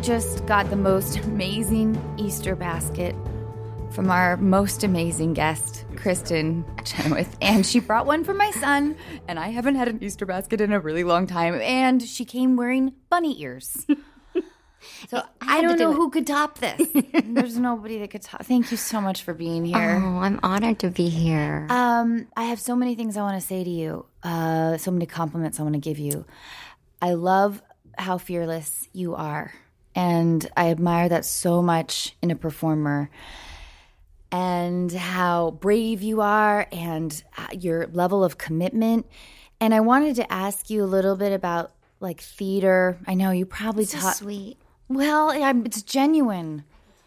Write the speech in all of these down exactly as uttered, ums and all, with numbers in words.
just got the most amazing Easter basket from our most amazing guest, Kristen Chenoweth. And she brought one for my son, and I haven't had an Easter basket in a really long time. And she came wearing bunny ears. So I, I don't do know it. Who could top this. There's nobody that could top. Thank you so much for being here. Oh, I'm honored to be here. Um, I have so many things I want to say to you. Uh, so many compliments I want to give you. I love how fearless you are. And I admire that so much in a performer. And how brave you are and your level of commitment. And I wanted to ask you a little bit about, like, theater. I know you probably so taught. Sweet. Well, I'm, it's genuine.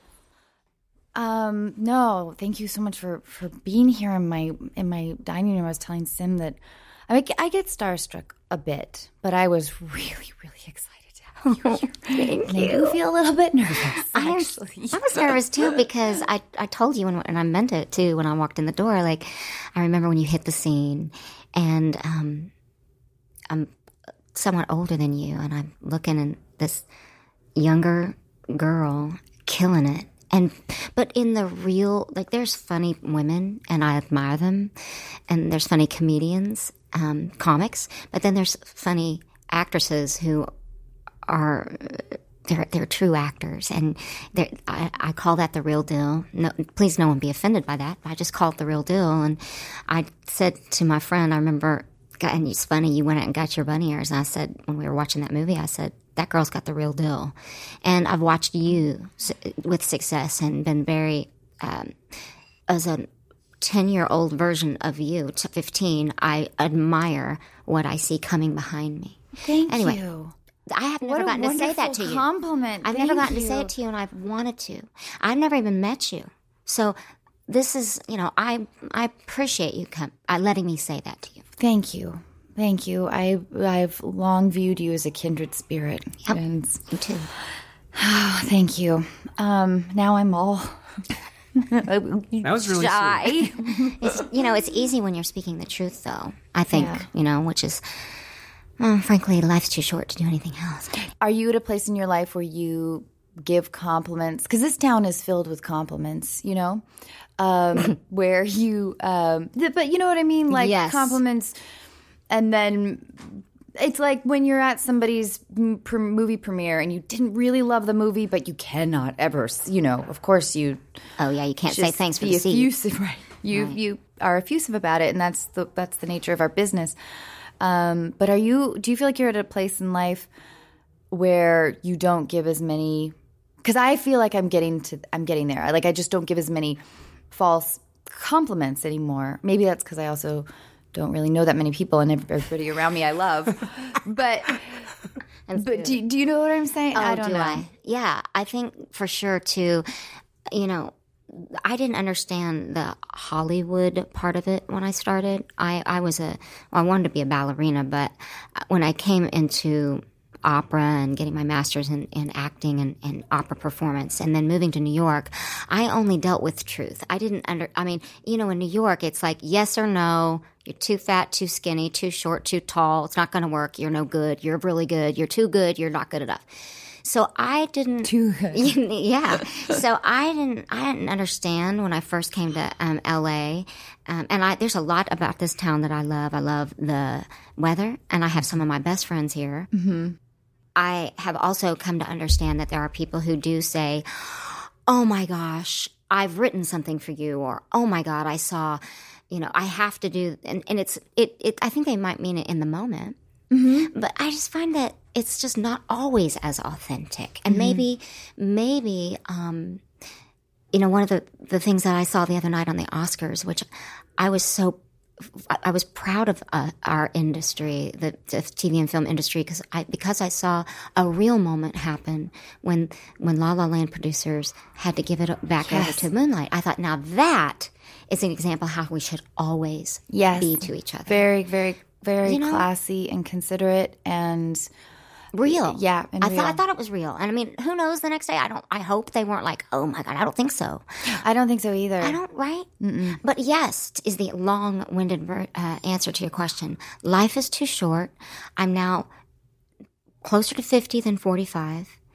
Um, no, thank you so much for, for being here in my in my dining room. I was telling Sim that I mean, I get starstruck a bit, but I was really, really excited. Oh, thank you. I do feel a little bit nervous. I, I was nervous too because I, I told you, and, and I meant it too when I walked in the door. Like, I remember when you hit the scene, and um, I'm somewhat older than you, and I'm looking at this younger girl killing it. And but in the real, like, there's funny women, and I admire them, and there's funny comedians, um, comics, but then there's funny actresses who are they're they're true actors, and I, I call that the real deal. No, please, no one be offended by that. I just call it the real deal. And I said to my friend, I remember, and it's funny, you went out and got your bunny ears, and I said when we were watching that movie, I said that girl's got the real deal. And I've watched you with success and been very um, as a ten-year-old version of you to fifteen. I admire what I see coming behind me. Thank anyway, you. I have never gotten to say that to you. Compliment. I've Thank never gotten you. to say it to you, and I've wanted to. I've never even met you, so this is, you know, I I appreciate you come, uh, letting me say that to you. Thank you, thank you. I I've long viewed you as a kindred spirit. Yep. And me too. Oh, thank you. Um, now I'm all. That was really shy. sweet. It's, you know, it's easy when you're speaking the truth, though. I think, Yeah. you know, which is. Well, frankly, life's too short to do anything else. Are you at a place in your life where you give compliments? Because this town is filled with compliments, you know? Um, where you, um, th- but you know what I mean? Like Yes. compliments, and then it's like when you're at somebody's m- pre- movie premiere and you didn't really love the movie, but you cannot ever, s- you know, of course you. Oh, yeah, you can't say just thanks for be the seat. effusive, right? You, Right. you are effusive about it, and that's the, that's the nature of our business. Um, but are you, do you feel like you're at a place in life where you don't give as many, because I feel like I'm getting to, I'm getting there. Like I just don't give as many false compliments anymore. Maybe that's because I also don't really know that many people, and everybody around me I love. But, but do, do you know what I'm saying? Oh, I don't do know. I? Yeah, I think for sure too, you know, I didn't understand the Hollywood part of it when I started. I, I was a, well, I wanted to be a ballerina, but when I came into opera and getting my master's in, in acting and, and opera performance and then moving to New York, I only dealt with truth. I didn't under, I mean, you know, in New York, it's like yes or no. You're too fat, too skinny, too short, too tall. It's not going to work. You're no good. You're really good. You're too good. You're not good enough. So I didn't. Too good. Yeah. So I didn't. I didn't understand when I first came to um, L A. Um, and I, there's a lot about this town that I love. I love the weather, and I have some of my best friends here. Mm-hmm. I have also come to understand that there are people who do say, "Oh my gosh, I've written something for you," or "Oh my God, I saw." You know, I have to do, and, and it's it, it. I think they might mean it in the moment. Mm-hmm. But I just find that it's just not always as authentic. And mm-hmm. maybe, maybe, um, you know, one of the, the things that I saw the other night on the Oscars, which I was so, I was proud of uh, our industry, the, the T V and film industry, because I because I saw a real moment happen when when La La Land producers had to give it back yes. over to Moonlight. I thought, now that is an example of how we should always yes. be to each other. Very, very. Very you know? classy and considerate and real. Yeah, and I real. thought I thought it was real. And I mean, who knows the next day? I don't. I hope they weren't like, oh my God, I don't think so. I don't think so either. I don't. Right? Mm-mm. But yes, is the long-winded ver- uh, answer to your question. Life is too short. I'm now closer to fifty than forty-five,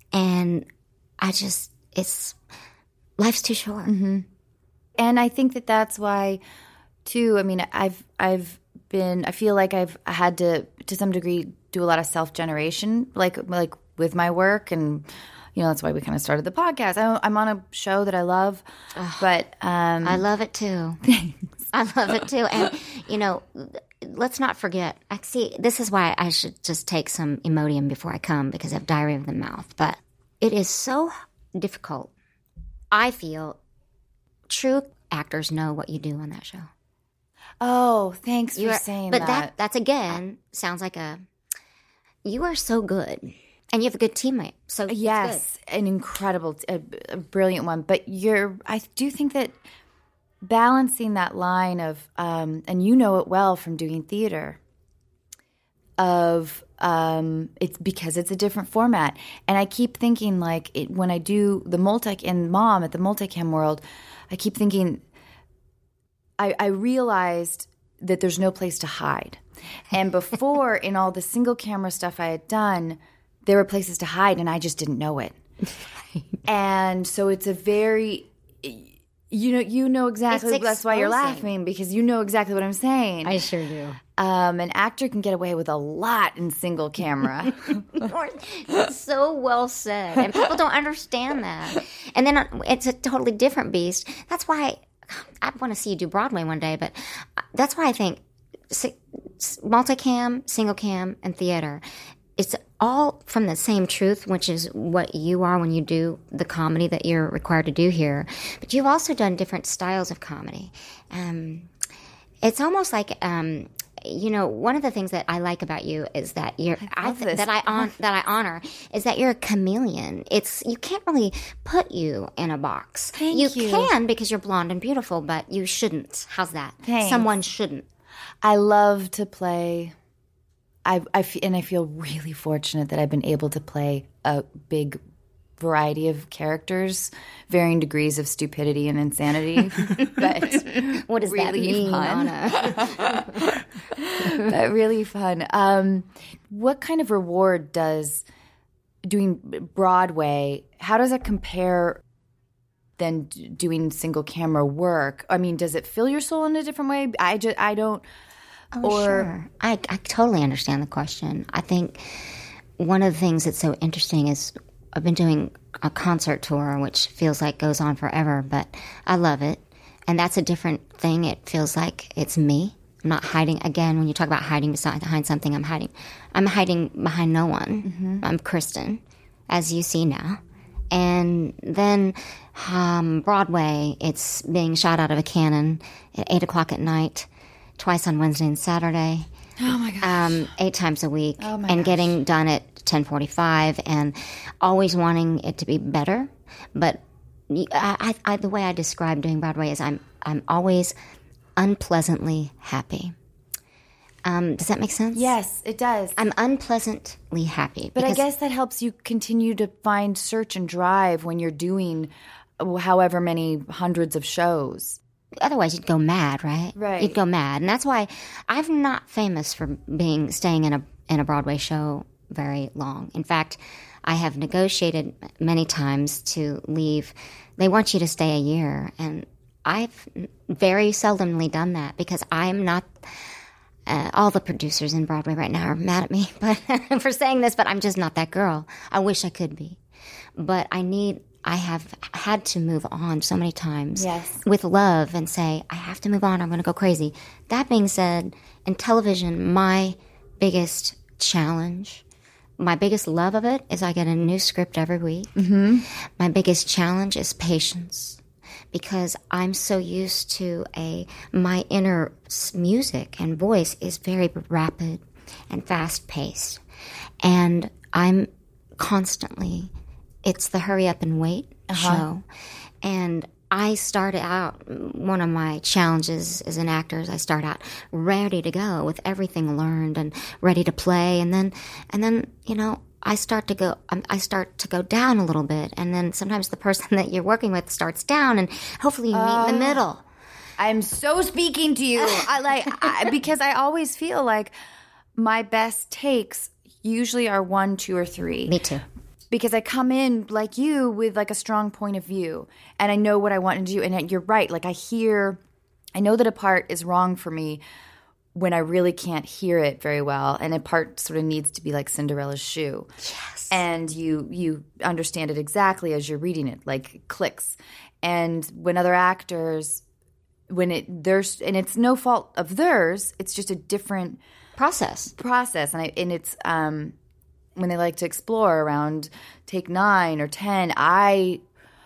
And I just, it's, life's too short. Mm-hmm. And I think that that's why, too, I mean, I've, I've been, I feel like I've had to, to some degree, do a lot of self-generation, like, like with my work. And, you know, that's why we kind of started the podcast. I, I'm on a show that I love, Ugh, but. Um, I love it too. Thanks. I love it too. And, you know, let's not forget, I see, this is why I should just take some Imodium before I come, because I have diarrhea of the mouth. But it is so difficult. I feel true actors know what you do on that show. Oh, thanks for You're, saying but that. But that, that's, again, sounds like a, you are so good. And you have a good teammate. So yes, an incredible, a, a brilliant one. But you're, I do think that balancing that line of, um, and you know it well from doing theater, of um, it's because it's a different format. And I keep thinking, like, it, when I do the multi and Mom at the Multicam World, I keep thinking, I, I realized that there's no place to hide. And before, in all the single camera stuff I had done, there were places to hide, and I just didn't know it. And so it's a very, you know, you know exactly. That's why you're laughing, because you know exactly what I'm saying. I sure do. Um, an actor can get away with a lot in single camera. It's so well said, and people don't understand that. And then it's a totally different beast. That's why I want to see you do Broadway one day. But that's why I think multicam, single cam, and theater, it's all from the same truth, which is what you are when you do the comedy that you're required to do here. But you've also done different styles of comedy. Um, it's almost like, um, you know, one of the things that I like about you is that you're I th- that I on, that I honor is that you're a chameleon. It's you can't really put you in a box. Thank you. you can because you're blonde and beautiful, but you shouldn't. How's that? Thanks. Someone shouldn't. I love to play. I, I f- and I feel really fortunate that I've been able to play a big variety of characters, varying degrees of stupidity and insanity. But what does really that mean, fun. Anna? But really fun. Um, what kind of reward does doing Broadway? How does that compare than d- doing single camera work? I mean, does it fill your soul in a different way? I just I don't. Oh, or, sure. I, I totally understand the question. I think one of the things that's so interesting is I've been doing a concert tour, which feels like goes on forever, but I love it. And that's a different thing. It feels like it's me. I'm not hiding. Again, when you talk about hiding behind something, I'm hiding. I'm hiding behind no one. Mm-hmm. I'm Kristen, as you see now. And then um, Broadway, it's being shot out of a cannon at eight o'clock at night, twice on Wednesday and Saturday. Oh, my gosh. Um, eight times a week. Oh, my and gosh. getting done at ten forty-five and always wanting it to be better. But I, I, the way I describe doing Broadway is I'm I'm always unpleasantly happy. Um, does that make sense? Yes, it does. I'm unpleasantly happy. But I guess that helps you continue to find search and drive when you're doing however many hundreds of shows. Otherwise, you'd go mad, right? Right. You'd go mad, and that's why I'm not famous for being staying in a in a Broadway show very long. In fact, I have negotiated many times to leave. They want you to stay a year, and I've very seldomly done that because I'm not. Uh, all the producers in Broadway right now are mad at me, but for saying this, but I'm just not that girl. I wish I could be, but I need. I have had to move on so many times yes. with love and say, I have to move on. I'm going to go crazy. That being said, in television, my biggest challenge, my biggest love of it is I get a new script every week. Mm-hmm. My biggest challenge is patience because I'm so used to a, my inner music and voice is very rapid and fast paced. And I'm constantly It's the hurry up and wait uh-huh. show. And I started out, one of my challenges as an actor is I start out ready to go with everything learned and ready to play. And then, and then, you know, I start to go, I start to go down a little bit. And then sometimes the person that you're working with starts down and hopefully you meet uh, in the middle. I'm so speaking to you. I like, I, because I always feel like my best takes usually are one, two, or three. Me too. because I come in like you with like a strong point of view, and I know what I want to do. And you're right. Like I hear, I know that a part is wrong for me when I really can't hear it very well, and a part sort of needs to be like Cinderella's shoe. Yes. And you you understand it exactly as you're reading it, like it clicks. And when other actors, when it there's and it's no fault of theirs, it's just a different Process. process, and I and it's um when they like to explore around take nine or ten, I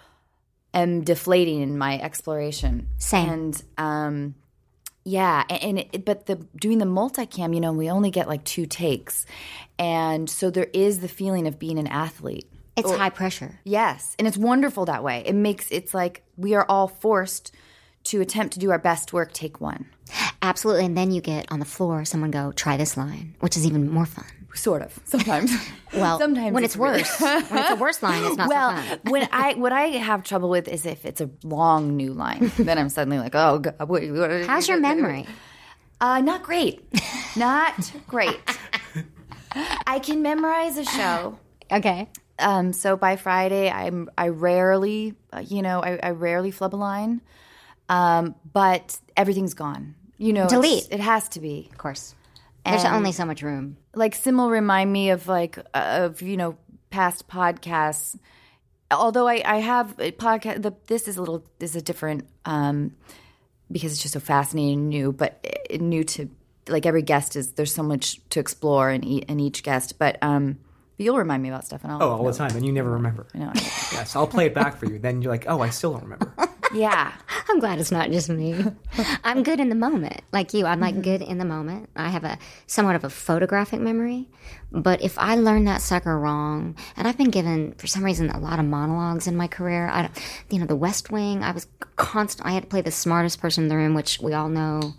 am deflating in my exploration. Same. And um yeah, and, and it, but the doing the multicam, you know, we only get like two takes, and so there is the feeling of being an athlete. It's high pressure. Yes, and it's wonderful that way. It makes it's like we are all forced to attempt to do our best work. Take one. Absolutely. And then you get on the floor, someone go, try this line, which is even more fun. Sort of. Sometimes. Well, sometimes when it's, it's worse. when it's a worse line, it's not well, so fun. when I what I have trouble with is if it's a long new line. Then I'm suddenly like, oh, God, what, what, How's your memory? Uh, not great. Not great. I can memorize a show. Okay. Um, so by Friday, I'm I rarely, uh, you know, I, I rarely flub a line, um, but everything's gone. You know, Delete. It has to be. Of course. There's And- only so much room. Like Sim will remind me of like uh, of you know past podcasts. Although I, I have a podcast, the, this is a little this is a different um, because it's just so fascinating and new, but uh, new to like every guest is there's so much to explore in, e- in each guest. But um, but you'll remind me about stuff, and I'll Oh, all the time, and you never remember. I know. Yes, I'll play it back for you. Then you're like, oh, I still don't remember. Yeah. I'm glad it's not just me. I'm good in the moment, like you. I'm like good in the moment. I have a somewhat of a photographic memory, but if I learn that sucker wrong, and I've been given for some reason a lot of monologues in my career. I, don't- you know, The West Wing. I was constant. I had to play the smartest person in the room, which we all know.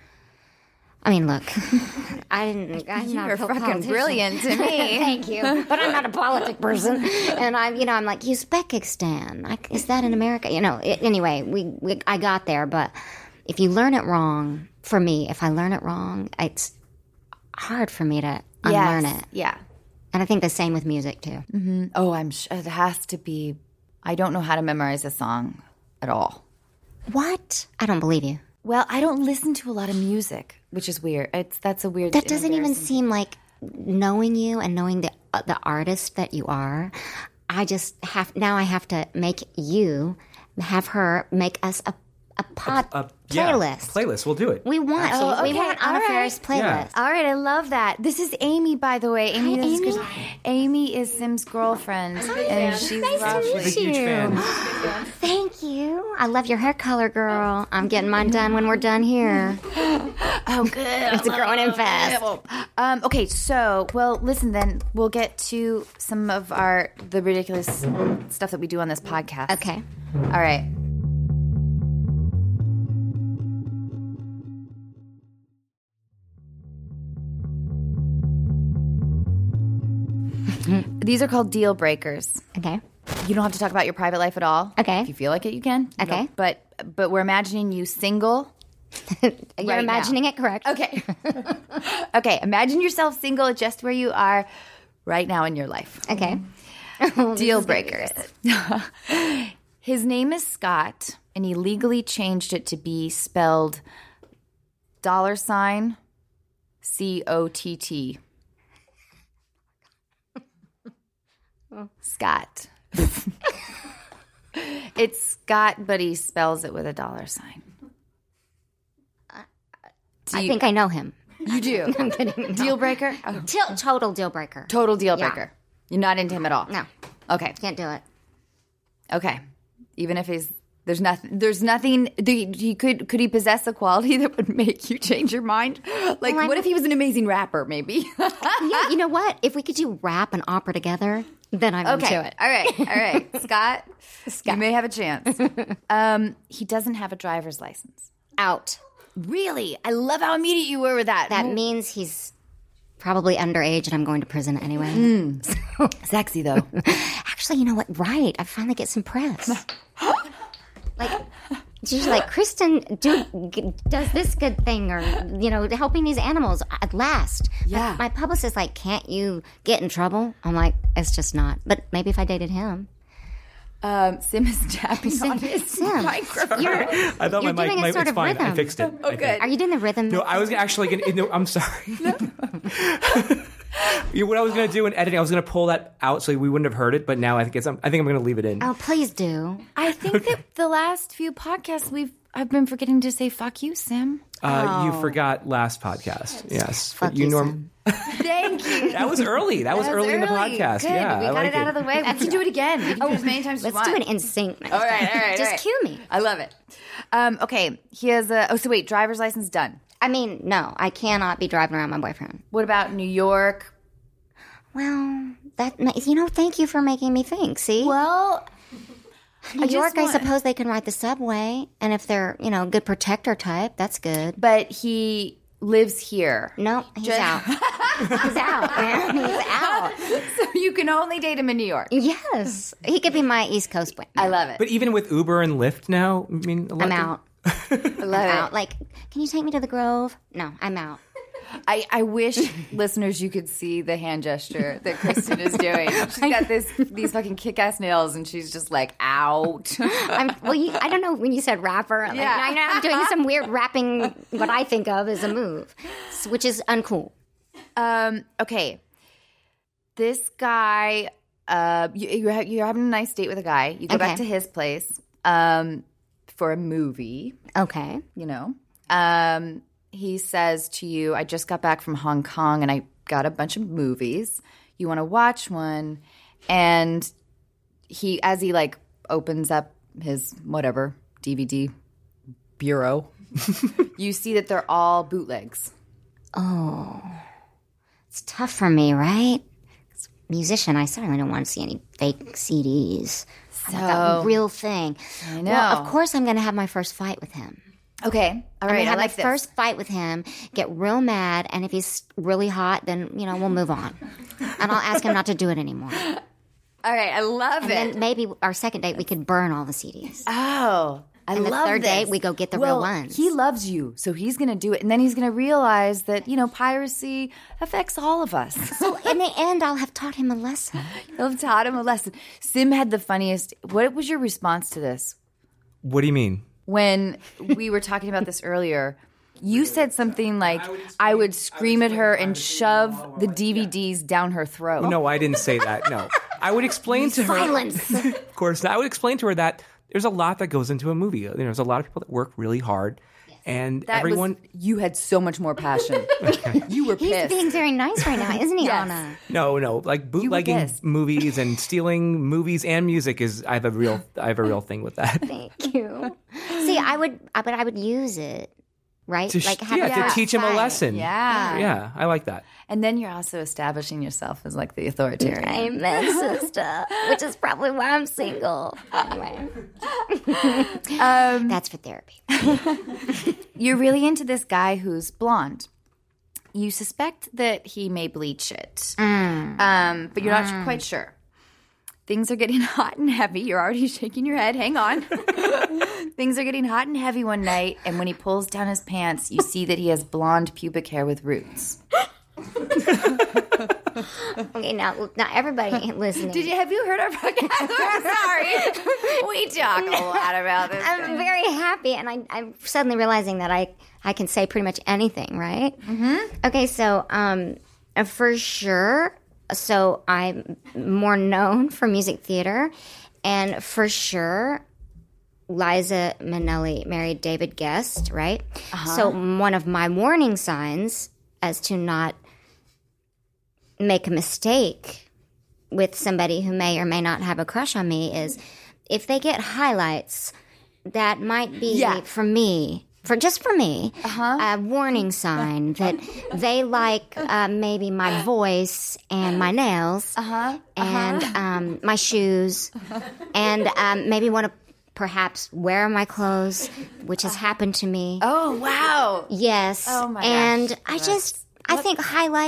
I mean, look, I didn't. I'm not You're a fucking politician. brilliant to me. Thank you, but I'm not a politic person, and I'm, you know, I'm like Uzbekistan. I, is that in America? You know. It, anyway, we, we, I got there, but if you learn it wrong, for me, if I learn it wrong, it's hard for me to unlearn Yes. it. Yeah. And I think the same with music too. Oh, I'm. Sh- it has to be. I don't know how to memorize a song at all. What? I don't believe you. Well, I don't listen to a lot of music, which is weird. It's that's a weird. That doesn't even embarrassing- seem like knowing you and knowing the uh, the artist that you are. I just have now. I have to make you have her make us a a pod Uh, yeah, playlist. playlist. We'll do it. We want Oh, we okay, want Anna all right. Faris playlist. Yeah. All right, I love that. This is Amy, by the way. Amy, Hi, this is Amy. Chris- Amy is Sim's girlfriend, and she's Nice to lovely. meet She's a huge you. fan. Thank you. I love your hair color, girl. I'm getting mine done when we're done here. Oh, good. It's growing in fast. Um, okay, so well, listen. Then we'll get to some of our the ridiculous stuff that we do on this podcast. Okay. All right. These are called deal breakers. Okay. You don't have to talk about your private life at all. Okay. If you feel like it, you can. You Okay. don't- But but we're imagining you single. You're Right imagining it correct. Okay. Okay. Imagine yourself single just where you are right now in your life. Okay. Deal breakers. His name is Scott, and he legally changed it to be spelled dollar sign C O T T. Scott. It's Scott, but he spells it with a dollar sign. Do I you- think I know him. You do. I'm kidding. Deal breaker? Oh, Til- total deal breaker. total deal Yeah. breaker. You're not into him at all. No, Okay. can't do it. Okay. Even if he's there's nothing there's nothing the- he could could he possess a quality that would make you change your mind? Like Well, I'm- what if he was an amazing rapper maybe? Yeah, you know what? If we could do rap and opera together, then I'm Okay. into it. All right. All right. Scott, you may have a chance. Um, he doesn't have a driver's license. Out. Really? I love how immediate you were with that. That means he's probably underage and I'm going to prison anyway. Hmm. So, Sexy though. actually, you know what? Right. I finally get some press. Like, She's like, Kristen do, g- does this good thing, or, you know, helping these animals at last. Yeah. My, my publicist like, can't you get in trouble? I'm like, it's just not. But maybe if I dated him. Um, Sim is tapping Sim, on his Sim, microphone. you're, I thought you're my mic, doing a my sort it's of fine. rhythm. I fixed it. Oh, I good. think. Are you doing the rhythm? No, I was actually going to, no, I'm sorry. You- what I was going to do in editing, I was going to pull that out so we wouldn't have heard it, but now I think it's, I think I'm going to leave it in. Oh, please do. I think that the last few podcasts we've I've been forgetting to say fuck you, Sim. Uh, You forgot last podcast. Yes. Fuck But you, norm- Thank you. That was early. That was That early in the early. podcast. Good. Yeah. we I got like it out of the way. We can do it again. We can do it as many times as you Let's want. do it in sync. All right, all right, Just all right. cue me. I love it. Um, okay, he has a. Oh, so wait, driver's license done. I mean, no, I cannot be driving around my boyfriend. What about New York? Well, that ma- you know, thank you for making me think. See, Well, New just York, I want- suppose they can ride the subway, and if they're, you know, good protector type, that's good. but he lives here. No, he's Just- out. He's out, man. He's out. So you can only date him in New York. Yes, he could be my East Coast boy. I love it. But even with Uber and Lyft now, I mean, a lot I'm of- out. I love I'm it. out. Like, can you take me to the Grove? No, I'm out. I, I wish listeners you could see the hand gesture that Kristen is doing. She's got this these fucking kick-ass nails, and she's just like out. I'm, well, you, I don't know when you said rapper. Like, Yeah. I know I'm doing some weird rapping, what I think of as a move, which is uncool. Um, okay, this guy, uh, you, you're, ha- you're having a nice date with a guy. You go back Okay. to his place um, for a movie, Okay. you know. Um, he says to you, I just got back from Hong Kong and I got a bunch of movies. You want to watch one? And he, as he like opens up his whatever D V D bureau, you see that they're all bootlegs. Oh, it's tough for me, right? As a musician, I certainly don't want to see any fake C Ds. I want that real thing. I know. Well, of course, I'm going to have my first fight with him. Okay. All I'm right. gonna I have like my this. first fight with him, get real mad, and if he's really hot, then you know we'll move on, and I'll ask him not to do it anymore. All right. I love And it. then maybe our second date we could burn all the C Ds. Oh, I And the love third this. date, we go get the well, real ones. He loves you, so he's going to do it. And then he's going to realize that, you know, piracy affects all of us. So in the end, I'll have taught him a lesson. You'll have taught him a lesson. Sim had the funniest. What was your response to this? What do you mean? When we were talking about this earlier, you said something like, I would scream at her and shove the D V Ds down her throat. No, I didn't say that. No. I would explain to her. Silence. Of course not. I would explain to her that there's a lot that goes into a movie. You know, there's a lot of people that work really hard. And That everyone. was, you had so much more passion. You were He's pissed. being very nice right now, isn't he, Yes. Anna? No, no, like bootlegging pissed. movies and stealing movies and music is. I have a real. I have a real thing with that. Thank you. See, I would, I- but I would use it, right? To, sh- like have yeah, a to teach him a fight. lesson. Yeah. Yeah, I like that. And then you're also establishing yourself as like the authoritarian. Amen, sister. Which is probably why I'm single. Anyway, Um, that's for therapy. You're really into this guy who's blonde. You suspect that he may bleach it, um, but you're not quite sure. Things are getting hot and heavy. You're already shaking your head. Hang on. Things are getting hot and heavy one night, and when he pulls down his pants, you see that he has blonde pubic hair with roots. Okay, now, now everybody listening. Did you have you heard our podcast? I'm sorry. We talk a lot about this. I'm very happy, and I, I'm suddenly realizing that I, I can say pretty much anything, right? Mm-hmm. Okay, so um, uh, for sure, so I'm more known for music theater, and for sure, Liza Minnelli married David Guest, right? So one of my warning signs as to not make a mistake with somebody who may or may not have a crush on me is if they get highlights that might be Yeah. for me, for just for me, a warning sign that they like uh, maybe my voice and my nails and um, my shoes and um, maybe want to perhaps wear my clothes, which has happened to me. Oh wow! Yes. Oh my And gosh. I just, I think highlights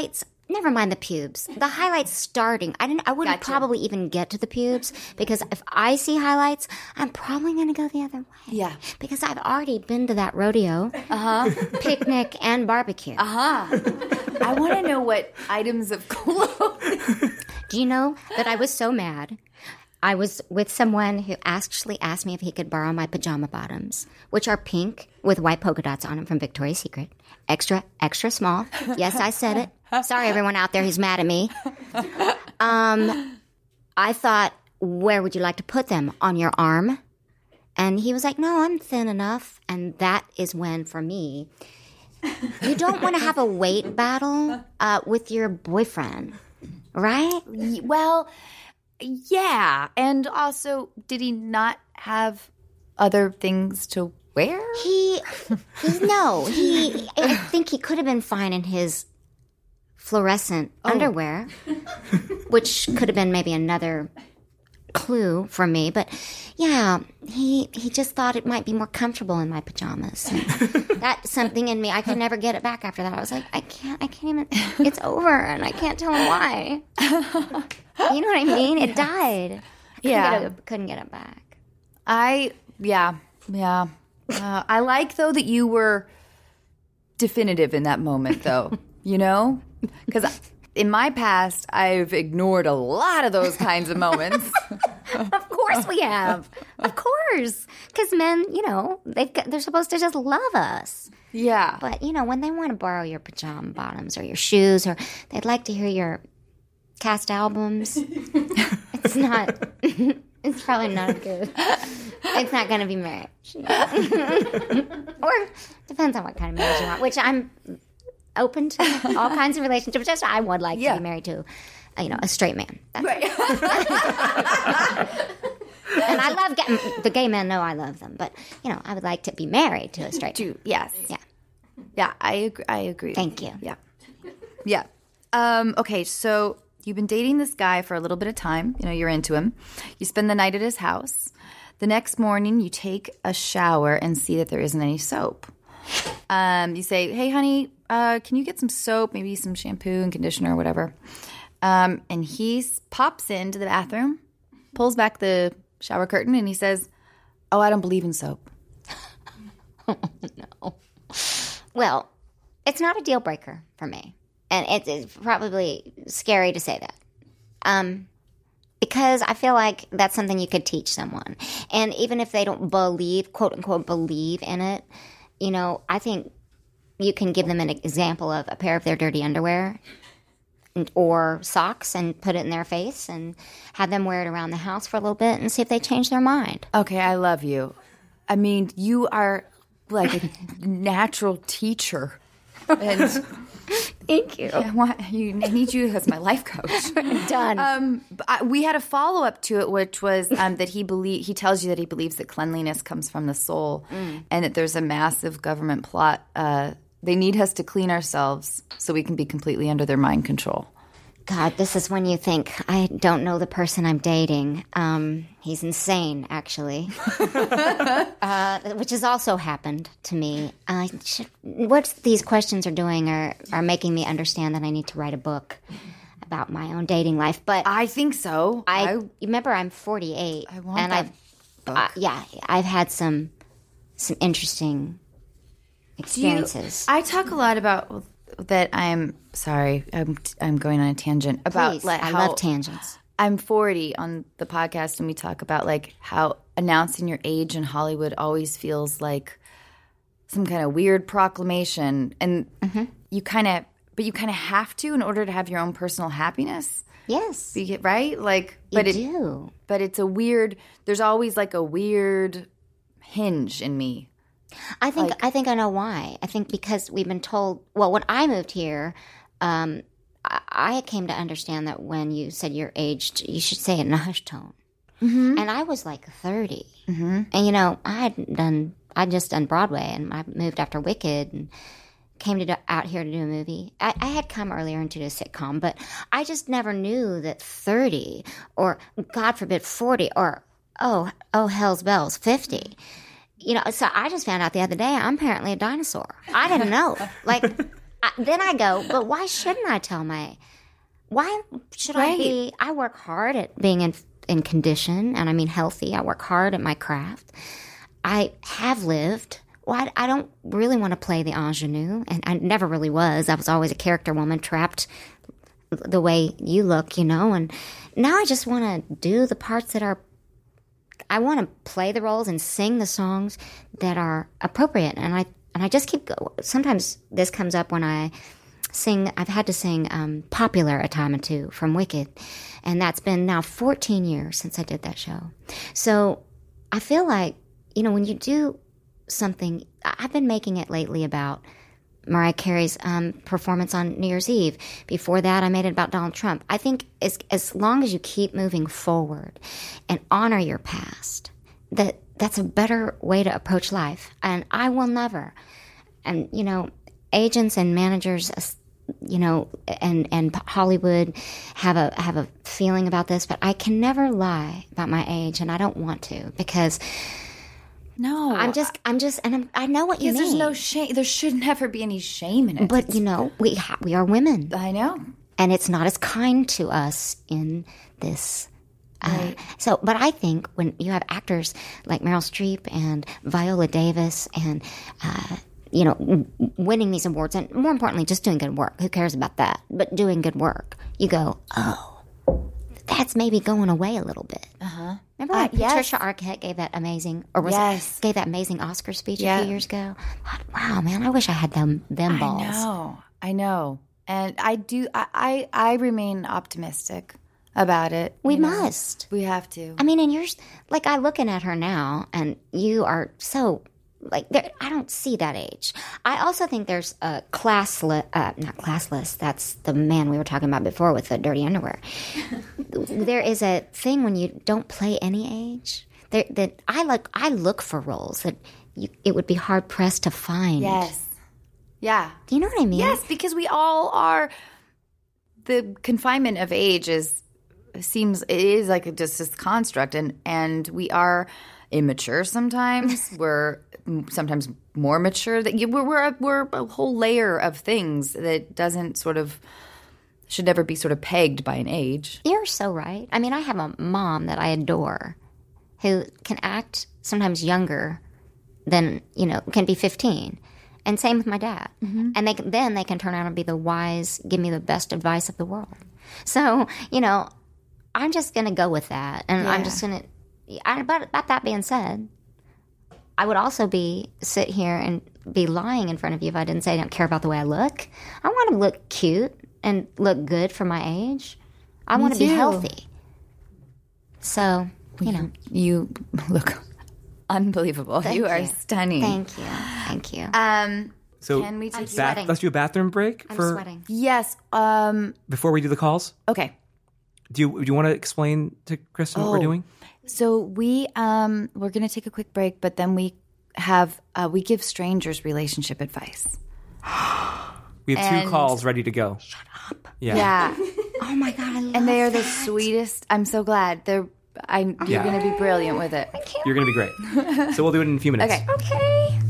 Never mind the pubes. The highlights starting. I didn't. I wouldn't Gotcha. probably even get to the pubes because if I see highlights, I'm probably going to go the other way. Yeah. Because I've already been to that rodeo, uh-huh. picnic, and barbecue. Uh-huh. I want to know what items of clothes. Do you know that I was so mad? I was with someone who actually asked me if he could borrow my pajama bottoms, which are pink with white polka dots on them from Victoria's Secret. Extra, extra small. Yes, I said it. Sorry, everyone out there who's mad at me. Um, I thought, where would you like to put them? On your arm? And he was like, no, I'm thin enough. And that is when, for me, you don't want to have a weight battle uh, with your boyfriend, right? Well, yeah. And also, did he not have other things to wear? He, he no, he, I think he could have been fine in his fluorescent oh. underwear, which could have been maybe another clue for me. But yeah, he he just thought it might be more comfortable in my pajamas. And that's something in me. I could never get it back after that. I was like, I can't, I can't even, it's over and I can't tell him why. You know what I mean? It died. I couldn't Yeah. Get it, couldn't get it back. I, yeah, yeah. Uh, I like, though, that you were definitive in that moment, though, you know? Because in my past, I've ignored a lot of those kinds of moments. Of course we have. Of course. Because men, you know, they've got, they're supposed to just love us. Yeah. But, you know, when they want to borrow your pajama bottoms or your shoes or they'd like to hear your cast albums, it's not, it's probably not good. It's not going to be marriage. Or depends on what kind of marriage you want, which I'm open to all kinds of relationships. Just I would like Yeah. to be married to, uh, you know, a straight man. That's Right. And I love getting, the gay men know I love them, but, you know, I would like to be married to a straight man. Dude, yes. Yeah. Yeah, I agree. I agree. Thank you. Yeah. Yeah. Um, okay, so you've been dating this guy for a little bit of time. You know, you're into him. You spend the night at his house. The next morning, you take a shower and see that there isn't any soap. Um, you say, hey, honey, uh, can you get some soap, maybe some shampoo and conditioner or whatever? Um, and he s- pops into the bathroom, pulls back the shower curtain, and he says, oh, I don't believe in soap. No. Well, it's not a deal breaker for me. And it's, it's probably scary to say that. Um, because I feel like that's something you could teach someone. And even if they don't believe, quote unquote, believe in it, you know, I think you can give them an example of a pair of their dirty underwear and, or socks and put it in their face and have them wear it around the house for a little bit and see if they change their mind. Okay, I love you. I mean, you are like a natural teacher. And Thank you. I, want, you, I need you as my life coach. Done. Um, but I, we had a follow up to it, which was um, that he believe he tells you that he believes that cleanliness comes from the soul, mm. and that there's a massive government plot. Uh, they need us to clean ourselves so we can be completely under their mind control. God, this is when you think, I don't know the person I'm dating. Um, he's insane, actually. uh, which has also happened to me. Uh, should, what these questions are doing are, are making me understand that I need to write a book about my own dating life. But I think so. I, I remember I'm forty-eight. I want and that I've, book. Uh, yeah, I've had some some interesting experiences. You, I talk a lot about that. I'm sorry. I'm I'm going on a tangent about Please, like I how love tangents. I'm forty on the podcast, and we talk about like how announcing your age in Hollywood always feels like some kind of weird proclamation, and mm-hmm. you kind of, but you kind of have to in order to have your own personal happiness. Yes, you get, right? Like, but you it, do. But it's a weird. There's always like a weird hinge in me. I think like, I think I know why. I think because we've been told. Well, when I moved here, um, I, I came to understand that when you said you're aged, you should say it in a hush tone. Mm-hmm. And I was like thirty, mm-hmm. and you know, I had done. I'd just done Broadway, and I moved after Wicked, and came to do, out here to do a movie. I, I had come earlier into a sitcom, but I just never knew that thirty, or God forbid, forty, or oh, oh, hell's bells, fifty. You know, so I just found out the other day I'm apparently a dinosaur. I didn't know. Like, I, then I go, but why shouldn't I tell my, why should I Right. be, I work hard at being in, in condition, and I mean healthy. I work hard at my craft. I have lived. Well, I, I don't really want to play the ingenue, and I never really was. I was always a character woman, trapped the way you look, you know, and now I just want to do the parts that are, I want to play the roles and sing the songs that are appropriate. And I, and I just keep, go, sometimes this comes up when I sing, I've had to sing um, Popular a time or two from Wicked. And that's been now fourteen years since I did that show. So I feel like, you know, when you do something, I've been making it lately about Mariah Carey's um, performance on New Year's Eve. Before that, I made it about Donald Trump. I think as as long as you keep moving forward and honor your past, that that's a better way to approach life. And I will never. And, you know, agents and managers, you know, and, and Hollywood have a have a feeling about this, but I can never lie about my age, and I don't want to, because No, I'm just, I'm just, and I'm, I know what you because mean. there's no shame. There should never be any shame in it. But you know, we ha- we are women, I know. and it's not as kind to us in this. Uh, Right. So, but I think when you have actors like Meryl Streep and Viola Davis, and uh, you know, w- winning these awards, and more importantly, just doing good work. Who cares about that? But doing good work, you go, oh, that's maybe going away a little bit. Uh huh. Remember when Uh, yes. Patricia Arquette gave that amazing, or was Yes. it, gave that amazing Oscar speech Yeah. a few years ago? I thought, wow, man, I wish I had them them balls. I know. I know. And I do. I I, I remain optimistic about it. We you know. must. We have to. I mean, and you're like, I looking at her now, and you are so like, there, I don't see that age. I also think there's a classless, uh, not classless. That's the man we were talking about before with the dirty underwear. There is a thing when you don't play any age. There, that I like. I look for roles that you, it would be hard pressed to find. Yes. Yeah. Do you know what I mean? Yes, because we all are. The confinement of age is seems it is like a, just this construct, and and we are immature sometimes. We're sometimes more mature. That we're we're a, we're a whole layer of things that doesn't sort of should never be sort of pegged by an age. You're so right. I mean, I have a mom that I adore who can act sometimes younger than, you know, can be fifteen. And same with my dad. Mm-hmm. And they can, then they can turn out and be the wise, give me the best advice of the world. So, you know, I'm just going to go with that. And I'm Yeah. just going to, but about that being said, I would also be, sit here and be lying in front of you if I didn't say I don't care about the way I look. I want to look cute and look good for my age. I want to be too. healthy. So, you know. You look unbelievable. Thank you are you. stunning. Thank you. Thank you. Um, So can we take bath- sweating. let's do a bathroom break I'm for sweating. yes. Um, before we do the calls. okay. Do you do you want to explain to Kristen what we're Oh. doing? So we um we're gonna take a quick break, but then we have uh, we give strangers relationship advice. We have two And- calls ready to go. Shut up. Yeah. Yeah, Oh my God, I love and they are the that. sweetest. I'm so glad they're. I'm. You're Yeah. gonna be brilliant with it. You're gonna be great. So we'll do it in a few minutes. Okay. Okay.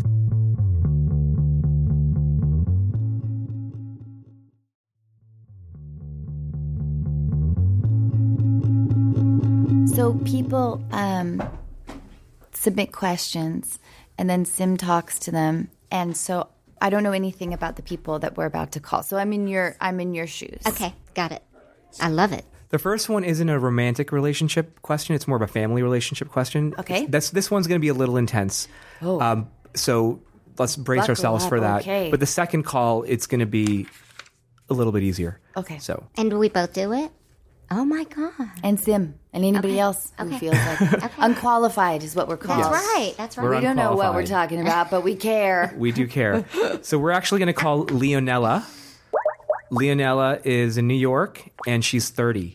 So people um, submit questions, and then Sim talks to them, and so I don't know anything about the people that we're about to call. So I'm in your I'm in your shoes. Okay, got it. I love it. The first one isn't a romantic relationship question. It's more of a family relationship question. Okay. That's, this one's going to be a little intense. Oh. Um, so let's brace Buckle ourselves up, for that. okay. But the second call, it's going to be a little bit easier. Okay. So And do we both do it? Oh my God. And Sim and anybody Okay. else who Okay. feels like unqualified is what we're called. That's right. That's right. We're We don't know what we're unqualified. talking about, but we care. we do care. So we're actually going to call Leonella. Leonella is in New York, and she's thirty.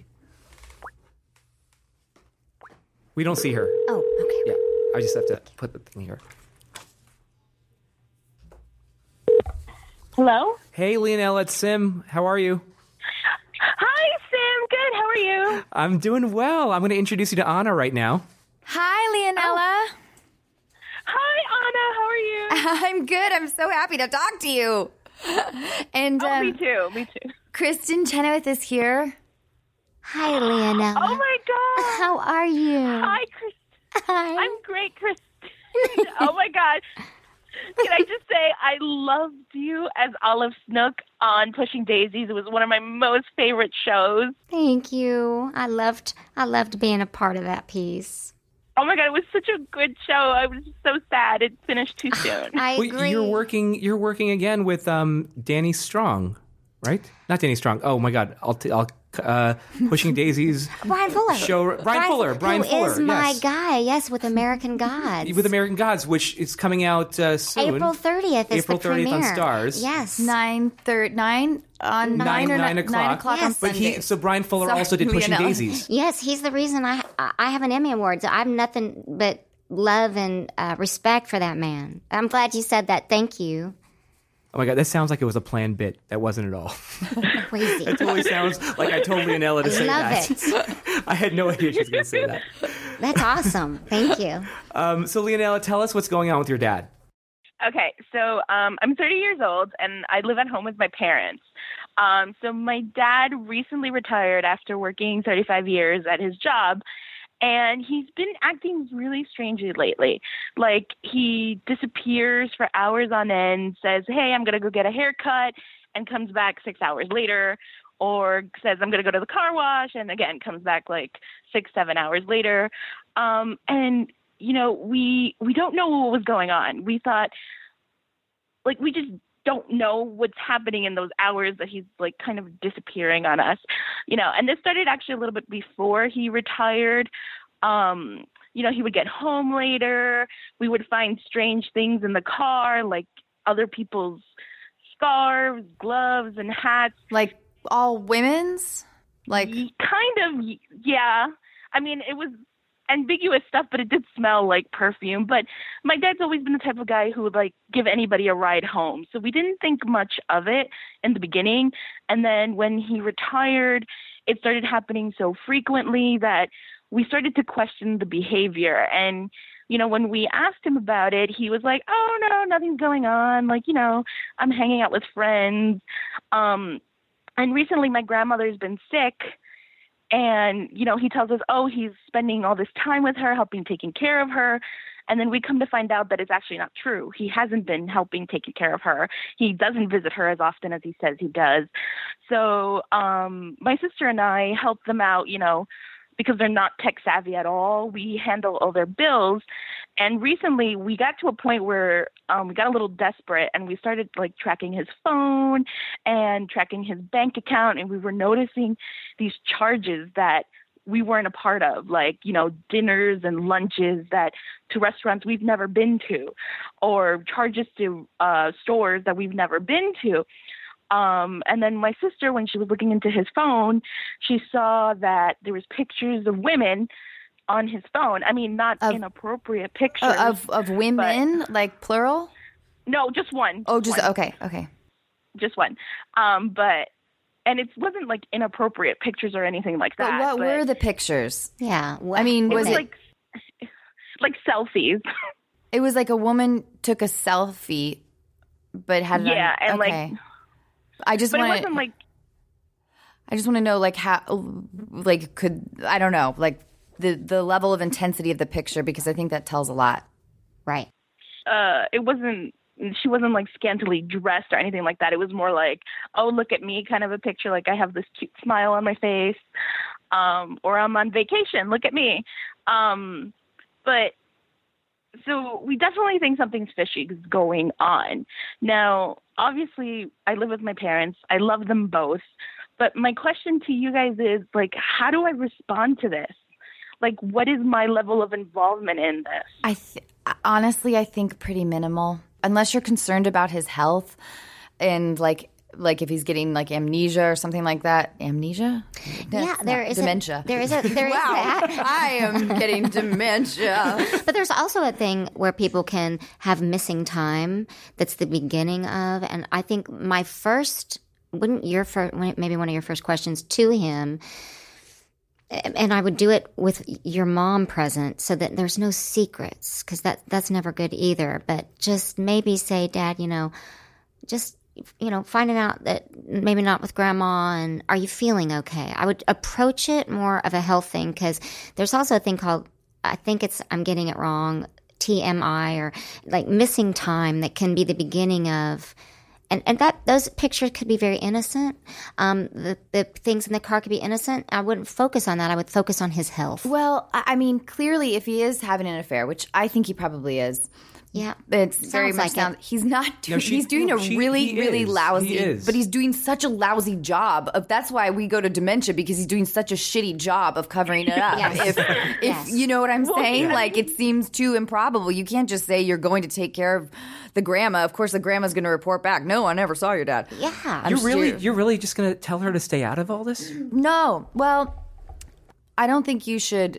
We don't see her. Oh, okay. Yeah, I just have to put the thing here. Hello? Hey, Leonella, it's Sim. How are you? Hi, Sam. Good. How are you? I'm doing well. I'm going to introduce you to Anna right now. Hi, Leonella. Hi, Anna. How are you? I'm good. I'm so happy to talk to you. And Oh, um, me too. Me too. Kristen Chenoweth is here. Hi, Leonella. Oh my God. How are you? Hi, Chris. Hi. I'm great, Chris. Oh my God. Can I just say I loved you as Olive Snook on Pushing Daisies. It was one of my most favorite shows. Thank you. I loved I loved being a part of that piece. Oh my God, it was such a good show. I was so sad it finished too soon. I Well, agree. you're working. You're working again with um, Danny Strong, right? Not Danny Strong. Oh my God! I'll. T- I'll uh, Pushing Daisies Brian Fuller. show. Brian, Fuller. Brian who Fuller. is my yes. guy. Yes, with American Gods. With American Gods, which is coming out uh, soon. April thirtieth is April the thirtieth on premiere. Stars. Yes. Nine thirty nine on Nine, nine or nine ni- o'clock. nine o'clock on Yes. But he, Sundays. so Brian Fuller Sorry, also did Pushing Leonella. Daisies. Yes, he's the reason I I have an Emmy Award. So I'm nothing but love and uh, respect for that man. I'm glad you said that. Thank you. Oh my God, that sounds like it was a planned bit. That wasn't at all. Crazy. It totally sounds like I told Leonella to say Love that. it. I had no idea she was going to say that. That's awesome. Thank you. Um, so Leonella, tell us what's going on with your dad. Okay, so um, I'm thirty years old, and I live at home with my parents. Um, so my dad recently retired after working thirty-five years at his job, and he's been acting really strangely lately. Like, he disappears for hours on end, says, hey, I'm going to go get a haircut, and comes back six hours later, or says, I'm going to go to the car wash, and again, comes back like six, seven hours later. Um, and, you know, we we don't know what was going on. We thought, like, we just don't know what's happening in those hours that he's like kind of disappearing on us, you know. And this started actually a little bit before he retired. Um, you know, he would get home later. We would find strange things in the car, like other people's scarves, gloves, and hats. Like all women's? Like Y- kind of, y- yeah. I mean, it was ambiguous stuff, but it did smell like perfume. But my dad's always been the type of guy who would like give anybody a ride home. So we didn't think much of it in the beginning. And then when he retired, it started happening so frequently that we started to question the behavior. And, you know, when we asked him about it, he was like, oh, no, nothing's going on. Like, you know, I'm hanging out with friends. Um, and recently my grandmother's been sick. And, you know, he tells us, oh, he's spending all this time with her, helping taking care of her. And then we come to find out that it's actually not true. He hasn't been helping taking care of her. He doesn't visit her as often as he says he does. So um, my sister and I help them out, you know, because they're not tech savvy at all. We handle all their bills. And recently we got to a point where um, we got a little desperate and we started like tracking his phone and tracking his bank account. And we were noticing these charges that we weren't a part of, like, you know, dinners and lunches that to restaurants we've never been to, or charges to uh, stores that we've never been to. Um, and then my sister, when she was looking into his phone, she saw that there was pictures of women on his phone. I mean, not Of- inappropriate pictures. uh, of of women, like plural? no, just one. Oh, just one, okay, okay. just one. Um, but and it wasn't like inappropriate pictures or anything like But that. what were the pictures? Yeah. I mean, It was was it like like selfies. it was like a woman took a selfie but had it Yeah, on, and, okay. like- I just But it want wasn't like I just want to know like how like could I don't know, like the the level of intensity of the picture, because I think that tells a lot. Right. uh, it wasn't. She wasn't like scantily dressed or anything like that. It was more like, oh, look at me, kind of a picture. Like I have this cute smile on my face, um, or I'm on vacation. Look at me. Um, but so we definitely think something's fishy is going on. Now, obviously, I live with my parents. I love them both. But my question to you guys is, like, how do I respond to this? Like, what is my level of involvement in this? I th- honestly, I think pretty minimal, unless you're concerned about his health and like like if he's getting like amnesia or something like that. Amnesia? Yeah, That's there not- is dementia. A, there is a there is wow, that. I am getting dementia. But there's also a thing where people can have missing time. That's the beginning of, and I think my first, wouldn't your first, maybe one of your first questions to him. And I would do it with your mom present so that there's no secrets, because that, that's never good either. But just maybe say, Dad, you know, just you know, finding out that maybe not with grandma, and are you feeling okay? I would approach it more of a health thing, because there's also a thing called, I think it's, I'm getting it wrong, T M I, or like missing time, that can be the beginning of, and, and that those pictures could be very innocent. Um, the, the things in the car could be innocent. I wouldn't focus on that. I would focus on his health. Well, I I mean, clearly, if he is having an affair, which I think he probably is, Yeah, it's very Sounds much like sound, it. he's not doing. No, she- he's doing no, a she- really, he really is. lousy. He is. But he's doing such a lousy job of. That's why we go to dementia, because he's doing such a shitty job of covering it up. Yes. If, if Yes. you know what I'm saying, yeah. like it seems too improbable. You can't just say you're going to take care of the grandma. Of course, the grandma's going to report back. No, I never saw your dad. Yeah. I'm You're really, sure- you're really just gonna tell her to stay out of all this? No. Well, I don't think you should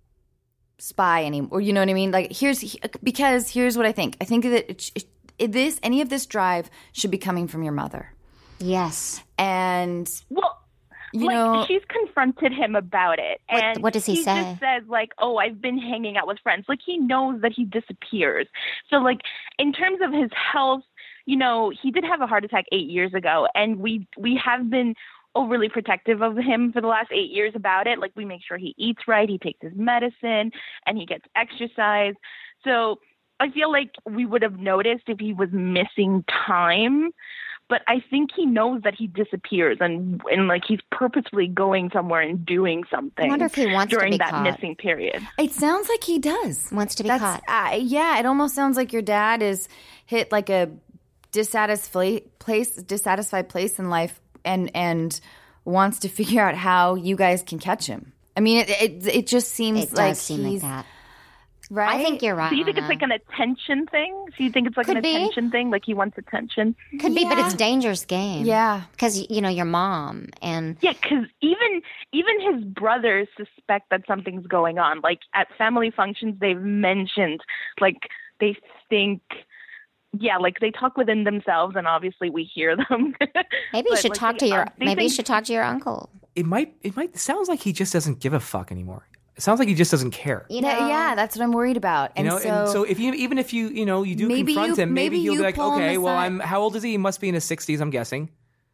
spy anymore. You know what I mean? Like, here's because here's what I think. I think that it, it, this any of this drive should be coming from your mother, Yes. and Well, you like know, she's confronted him about it, What- and what does he say? just says like, "Oh, I've been hanging out with friends." Like he knows that he disappears. So like in terms of his health, you know, he did have a heart attack eight years ago, and we we have been overly protective of him for the last eight years about it. Like we make sure he eats right, he takes his medicine, and he gets exercise. So I feel like we would have noticed if he was missing time. But I think he knows that he disappears, and and like he's purposefully going somewhere and doing something. I wonder if he wants to during be that caught. missing period. it sounds like he does. Wants to be That's, caught. Uh, yeah, it almost sounds like your dad is hit like a dissatisfied place, dissatisfied place in life, and and wants to figure out how you guys can catch him. I mean, it it, it just seems It like does seem like he's that. right. I think you're right. So you think it's Anna. like an attention thing? So you think it's like Could an be. attention thing? Like he wants attention? Could be, but Yeah. it's dangerous game. Yeah. Because, you know, your mom and Yeah, because even even his brothers suspect that something's going on. Like at family functions, they've mentioned like they think. Yeah, like they talk within themselves, and obviously we hear them. maybe you But, should like, talk they, to your uh, they maybe you think- should talk to your uncle. It might, it might, it sounds like he just doesn't give a fuck anymore. It sounds like he just doesn't care. You know, Yeah, yeah, that's what I'm worried about. You And know, so, and so if you, even if you, you know, you do Maybe confront you- him, maybe, maybe he'll you be like, pull him okay, well, aside. I'm, how old is he? He must be in his sixties, I'm guessing.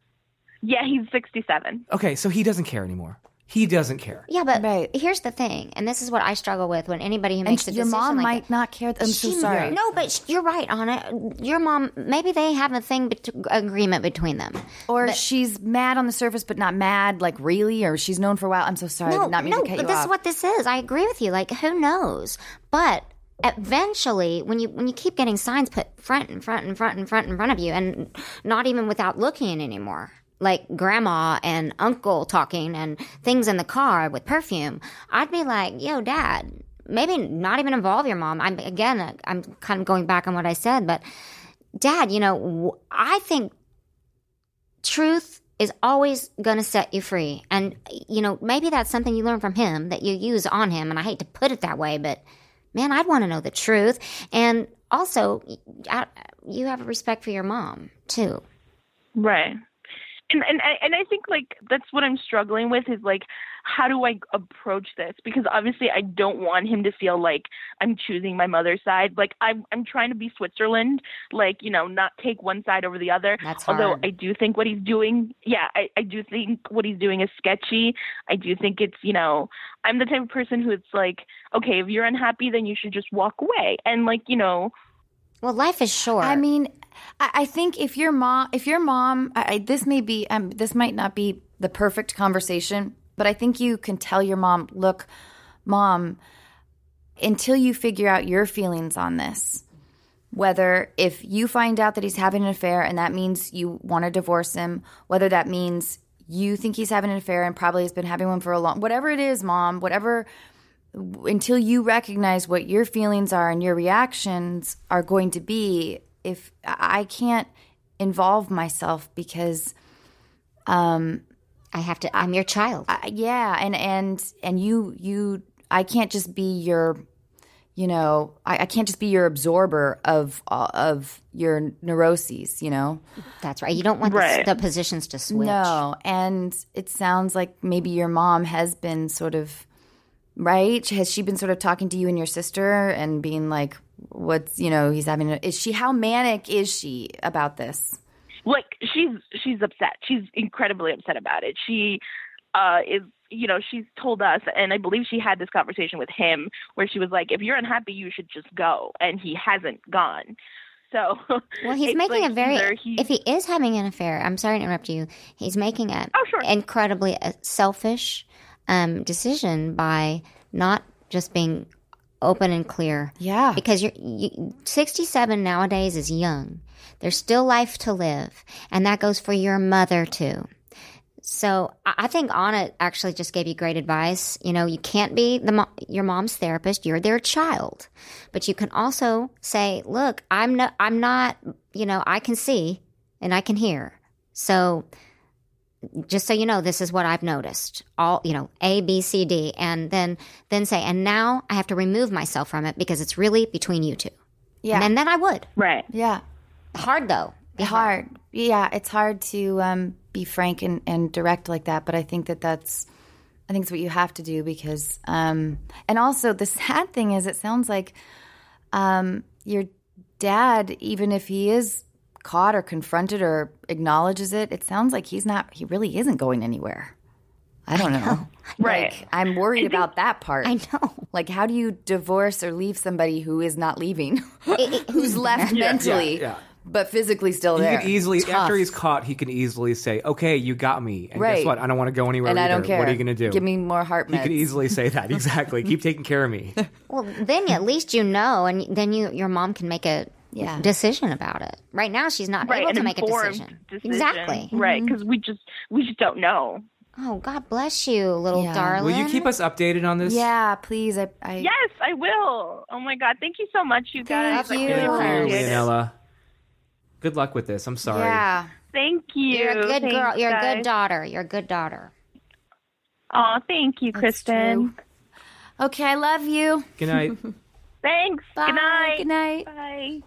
Yeah, he's sixty-seven. Okay, so he doesn't care anymore. He doesn't care. Yeah, but Right. here's the thing, and this is what I struggle with when anybody who and makes a your decision mom like might that. not care. I'm so She- sorry. No, but sh- you're right, Anna. Your mom, maybe they have a thing, bet- agreement between them. Or she's mad on the surface, but not mad, like really, or she's known for a while. I'm so sorry. I No, did not mean no, to cut but you this off. is what this is. I agree with you. Like, who knows? But eventually, when you when you keep getting signs put front and front and front and front in front of you, and not even without looking anymore, like grandma and uncle talking and things in the car with perfume, I'd be like, "Yo, Dad, maybe not even involve your mom." I'm again, I'm kind of going back on what I said, but Dad, you know, w- I think truth is always going to set you free. And, you know, maybe that's something you learn from him that you use on him. And I hate to put it that way, but man, I'd want to know the truth. And also, I, you have a respect for your mom, too. Right. And and I- and I think like that's what I'm struggling with is like how do I approach this? Because obviously I don't want him to feel like I'm choosing my mother's side. Like I'm I'm trying to be Switzerland, like, you know, not take one side over the other. That's Although hard. I do think what he's doing, yeah, I, I do think what he's doing is sketchy. I do think it's, you know, I'm the type of person who it's like, okay, if you're unhappy, then you should just walk away. And like, you know, Well, life is short. I mean, I, I think if your mom, if your mom, I, I- this may be, um, this might not be the perfect conversation, but I think you can tell your mom, look, Mom, until you figure out your feelings on this, whether if you find out that he's having an affair and that means you want to divorce him, whether that means you think he's having an affair and probably has been having one for a long, whatever it is, Mom, whatever, until you recognize what your feelings are and your reactions are going to be, if I can't involve myself because I have to, I'm your child. I, yeah, and and and you you I can't just be your, you know, I, I can't just be your absorber of uh, of your neuroses, you know. That's right. You don't want Right. the, the positions to switch. No, and it sounds like maybe your mom has been sort of right. Has she been sort of talking to you and your sister and being like, "What's you know he's having?" A, is she how manic is she about this? like she's she's upset. She's incredibly upset about it. She uh, is, you know, she's told us, and I believe she had this conversation with him where she was like, if you're unhappy, you should just go. And he hasn't gone. So, well, he's it's making like a very, he, if he is having an affair, I'm sorry to interrupt you, he's making a oh, sure. incredibly uh, selfish um, decision by not just being open and clear. Yeah. Because you're you, sixty-seven nowadays is young. There's still life to live. And that goes for your mother, too. So I think Anna actually just gave you great advice. You know, you can't be the mo- your mom's therapist. You're their child. But you can also say, look, I'm not, I'm not, you know, I can see and I can hear. So just so you know, this is what I've noticed. All, you know, A, B, C, D. And then, then say, and now I have to remove myself from it because it's really between you two. Yeah. And then I would. Right. Yeah. Hard, though. Be hard. hard. Yeah, it's hard to um, be frank and, and direct like that, but I think that that's, I think it's what you have to do because, um, and also the sad thing is it sounds like um, your dad, even if he is caught or confronted or acknowledges it, it sounds like he's not, he really isn't going anywhere. I don't know. I know. Right. Like, I'm worried think, about that part. I know. Like, how do you divorce or leave somebody who is not leaving, who's left yeah, mentally? Yeah, yeah. But physically still he there. He can easily, Tough. after he's caught, he can easily say, okay, you got me. And right. guess what? I don't want to go anywhere and either. I don't care. What are you going to do? Give me more heart meds. He can easily say that. Exactly. Keep taking care of me. Well, then at least you know, and then you your mom can make a yeah. decision about it. Right now, she's not right, able to make a decision. decision. Exactly. Right, because we just, we just don't know. Oh, God bless you, little yeah. darling. Will you keep us updated on this? Yeah, please. I, I... Yes, I will. Oh, my God. Thank you so much, you guys. Thank I you. really appreciate it. Leonella. Good luck with this. I'm sorry. Yeah. Thank you. You're a good Thanks, girl. You're guys. a good daughter. You're a good daughter. Oh, thank you, That's Kristen. true. Okay, I love you. Good night. Thanks. Bye. Good night. Good night. Bye.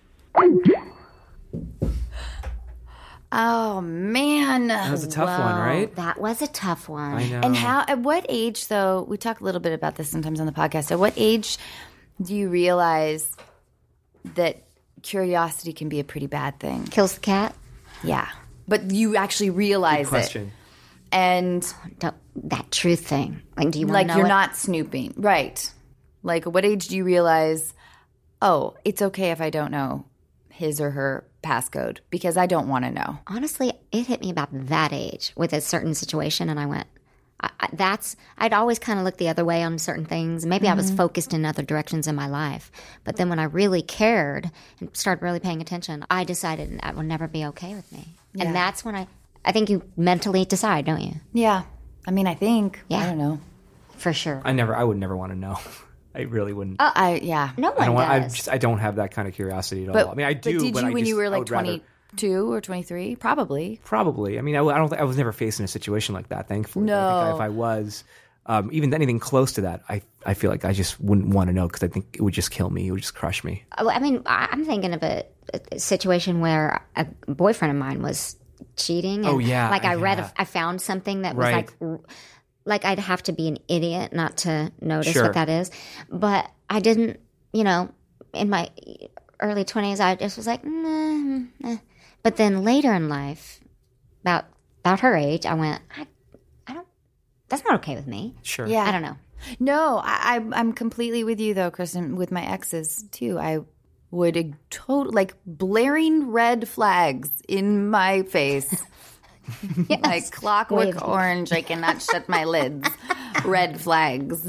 Oh, man. That was a tough Whoa, one, right? That was a tough one. I know. And how? At what age, though? We talk a little bit about this sometimes on the podcast. At what age do you realize that curiosity can be a pretty bad thing? Kills the cat? Yeah, but you actually realize Good question. it, and Don't, that truth thing. Like, do you want like to know you're it? not snooping, right? Like, at what age do you realize? Oh, it's okay if I don't know his or her passcode because I don't want to know. Honestly, it hit me about that age with a certain situation, and I went, I, I, that's, I'd always kind of look the other way on certain things. Maybe Mm-hmm. I was focused in other directions in my life. But then when I really cared and started really paying attention, I decided that would never be okay with me. Yeah. And that's when I, I think you mentally decide, don't you? Yeah, I mean, I think. Yeah. I don't know. For sure. I never, I would never want to know. I really wouldn't. Uh, I yeah. No I one don't want, I does. just, I don't have that kind of curiosity at But all. I mean, I do, But did but you I when just, you were I like would rather- twenty-two or twenty-three? Probably. Probably. I mean, I, I don't. I was never faced in a situation like that. Thankfully, But I think No. if I was, um, even anything close to that, I I feel like I just wouldn't want to know because I think it would just kill me. It would just crush me. Oh, I mean, I- I'm thinking of a, a situation where a boyfriend of mine was cheating. And Oh, yeah, Like I read, yeah. a, I found something that was Right. like, r- like I'd have to be an idiot not to notice Sure. what that is. But I didn't, you know, in my early twenties, I just was like, nah, nah. But then later in life, about about her age, I went, I, I don't, that's not okay with me. Sure. Yeah. I don't know. No, I, I'm I'm completely with you though, Kristen. With my exes too, I would total like blaring red flags in my face, like Clockwork Waving. Orange. I cannot shut my lids. Red flags,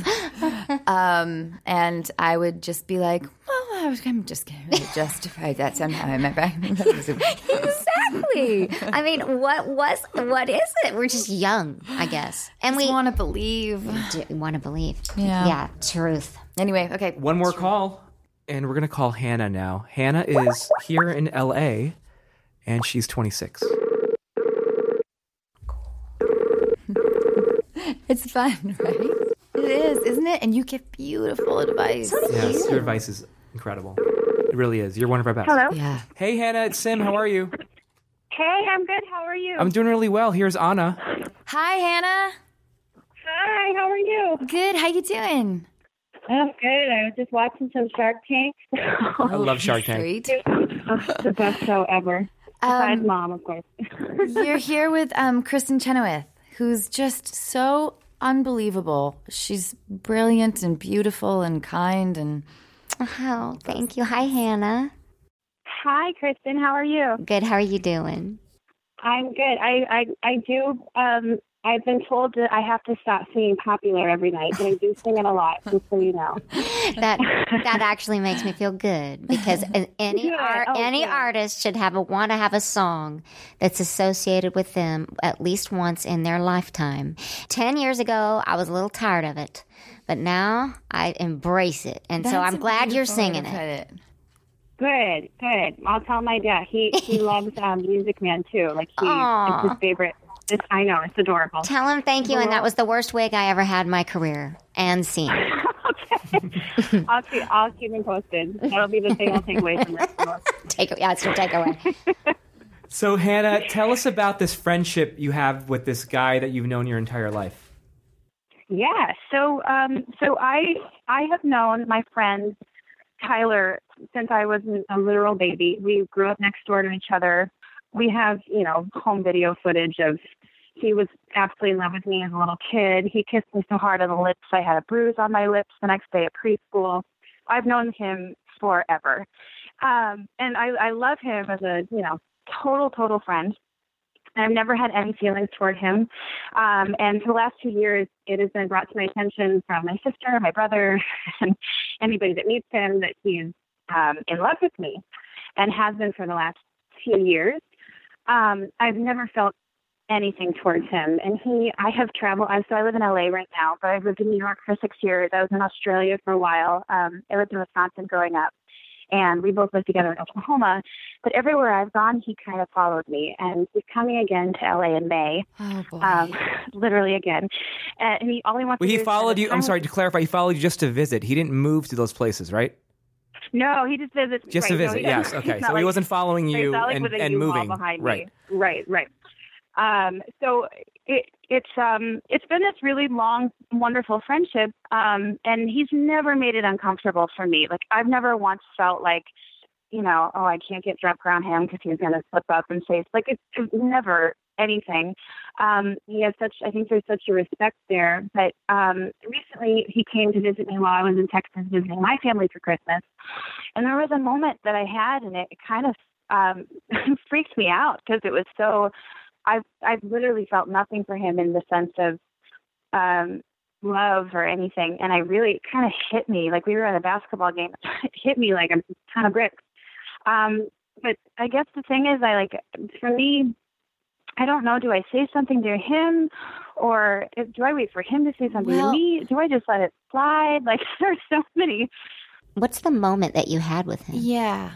um, and I would just be like, "Well, I was, I'm just going to justify that somehow." Am I right? Exactly. I mean, what was, what is it? We're just young, I guess. And We we want to believe. do want to believe. Yeah. Yeah, truth. Anyway, okay. One more call, and we're gonna call Hannah now. Hannah is here in L A, and she's twenty-six. It's fun, right? It is, isn't it? And you give beautiful advice. Yes, your advice is incredible. It really is. You're one of our best. Hello. Yeah. Hey, Hannah, it's Sim. How are you? Hey, I'm good. How are you? I'm doing really well. Here's Anna. Hi, Hannah. Hi, how are you? Good. How you doing? I'm good. I was just watching some Shark Tank. I love Shark Tank. Sweet. Oh, the best show ever. Besides Um, mom, of course. You're here with um, Kristen Chenoweth, who's just so unbelievable. She's brilliant and beautiful and kind and Oh, thank you. Hi, Hannah. Hi, Kristen. How are you? Good. How are you doing? I'm good. I I, I do. Um, I've been told that I have to stop singing Popular every night, but I do sing it a lot, just so you know. That that actually makes me feel good because any Good. art, Oh, any good. artist should have a want to have a song that's associated with them at least once in their lifetime. Ten years ago, I was a little tired of it, but now I embrace it, and so That's I'm a glad you're beautiful way to singing put it. Good, good. I'll tell my dad. He he loves um, Music Man too. Like he, Aw. it's his favorite. It's, I know it's adorable. Tell him thank you, and that was the worst wig I ever had in my career, and scene. Okay. I'll keep I'll keep him posted. That'll be the thing I'll take away from this. Take yeah, it's your takeaway. So, Hannah, tell us about this friendship you have with this guy that you've known your entire life. Yeah. So um so I I have known my friend Tyler since I was a literal baby. We grew up next door to each other. We have, you know, home video footage of he was absolutely in love with me as a little kid. He kissed me so hard on the lips, I had a bruise on my lips the next day at preschool. I've known him forever. Um, and I, I love him as a, you know, total, total friend. I've never had any feelings toward him. Um, and for the last two years, it has been brought to my attention from my sister, my brother, and anybody that meets him that he's um, in love with me and has been for the last few years. Um, I've never felt anything towards him. And he, I have traveled, I, so I live in L A right now, but I've lived in New York for six years. I was in Australia for a while. Um, I lived in Wisconsin growing up. And we both lived together in Oklahoma. But everywhere I've gone, he kind of followed me. And he's coming again to L A in May. Oh, boy. Um, literally again. And he all he wants Well, to he do is followed spend you. time I'm with- sorry to clarify. He followed you just to visit. He didn't move to those places, right? No, he just visits. Just right, to no, visit. he yes. doesn't- Okay. he's So not he like- wasn't following Right, you it's not like and, with a and U-Haul moving. behind Right. me. Right, right. Um, so it, it's um, it's been this really long, wonderful friendship, um, and he's never made it uncomfortable for me. Like I've never once felt like, you know, oh, I can't get drunk around him because he's going to slip up and say, like it's, it's never anything. Um, he has such, I think there's such a respect there. But um, recently he came to visit me while I was in Texas visiting my family for Christmas, and there was a moment that I had, and it, it kind of um, freaked me out because it was so. I've I've literally felt nothing for him in the sense of um, love or anything, and I really it kind of hit me like we were at a basketball game. It hit me like a ton of bricks. Um, but I guess the thing is, I like for me, I don't know. Do I say something to him, or do I wait for him to say something Well- to me? Do I just let it slide? Like there's so many. What's the moment that you had with him? Yeah.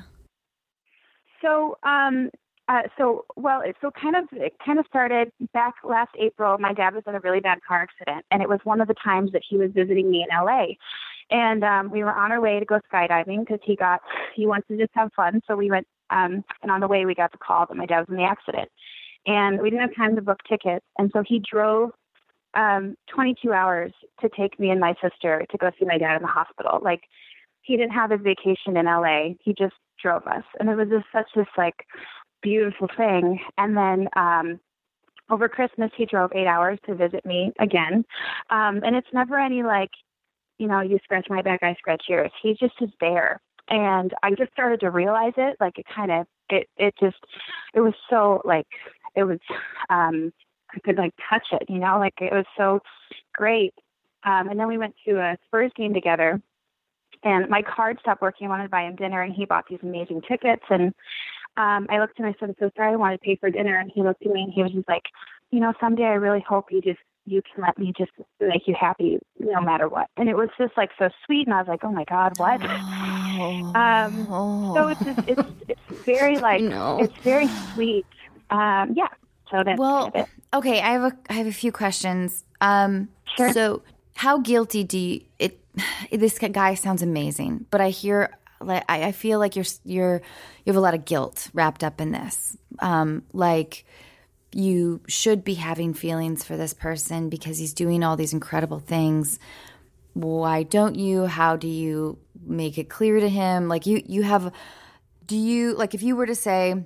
So, um, uh, so well, it, so kind of it kind of started back last April. My dad was in a really bad car accident, and it was one of the times that he was visiting me in L A. And um, we were on our way to go skydiving because he got he wants to just have fun. So we went, um, and on the way we got the call that my dad was in the accident, and we didn't have time to book tickets, and so he drove um, twenty-two hours to take me and my sister to go see my dad in the hospital. Like he didn't have his vacation in L A. He just drove us, and it was just such this like beautiful thing. And then um, over Christmas, he drove eight hours to visit me again. Um, and it's never any like, you know, you scratch my back, I scratch yours. He just is there. And I just started to realize it. Like it kind of, it, it just, it was so like, it was, um, I could like touch it, you know, like it was so great. Um, and then we went to a Spurs game together. And my card stopped working. I wanted to buy him dinner, and he bought these amazing tickets. And um, I looked at him and I said, "I'm so sorry, I wanted to pay for dinner." And he looked at me and he was just like, "You know, someday I really hope you just you can let me just make you happy, no matter what." And it was just like so sweet. And I was like, "Oh my God, what?" Oh. Um, Oh. So it's just, it's it's very like No. it's very sweet. Um, yeah. So that's Well, kind of it. okay. I have a I have a few questions. Um, Sure. So, how guilty do you? It this guy sounds amazing, but I hear like I I feel like you're you're you have a lot of guilt wrapped up in this. Um, like you should be having feelings for this person because he's doing all these incredible things. Why don't you? How do you make it clear to him? Like you you have. Do you like if you were to say,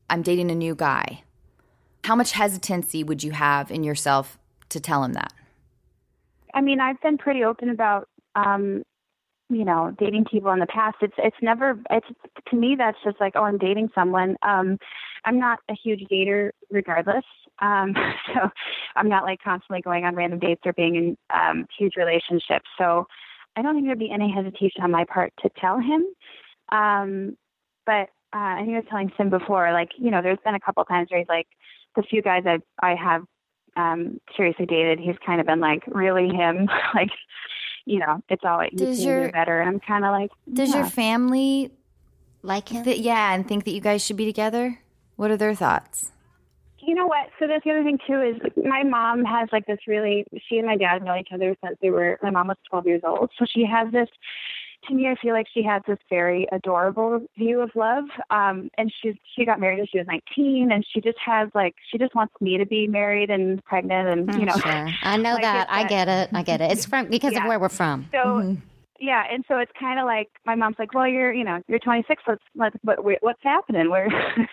I'm dating a new guy, how much hesitancy would you have in yourself to tell him that? I mean, I've been pretty open about, um, you know, dating people in the past. It's it's never, it's to me, that's just like, oh, I'm dating someone. Um, I'm not a huge dater regardless. Um, so I'm not like constantly going on random dates or being in um, huge relationships. So I don't think there'd be any hesitation on my part to tell him. Um, but uh, I think I was telling Sim before, like, you know, there's been a couple of times where he's like, the few guys I I have um, seriously dated, he's kind of been like, really him? Like, you know, it's all you Does can your- do better. And I'm kind of like, Does yeah. your family, Like him? th- yeah, and think that you guys should be together? What are their thoughts? You know what? So that's the other thing too is my mom has like this really, she and my dad know each other since they were, my mom was twelve years old. So she has this, to me, I feel like she has this very adorable view of love. Um, and she's, she got married when she was nineteen, and she just has like, she just wants me to be married and pregnant and, you know. Sure. I know like that. it's I that- get it. I get it. It's from because Yeah. of where we're from. So, yeah. And so it's kind of like, my mom's like, well, you're, you know, you're twenty-six. Let's, let's, what, what's happening? Where,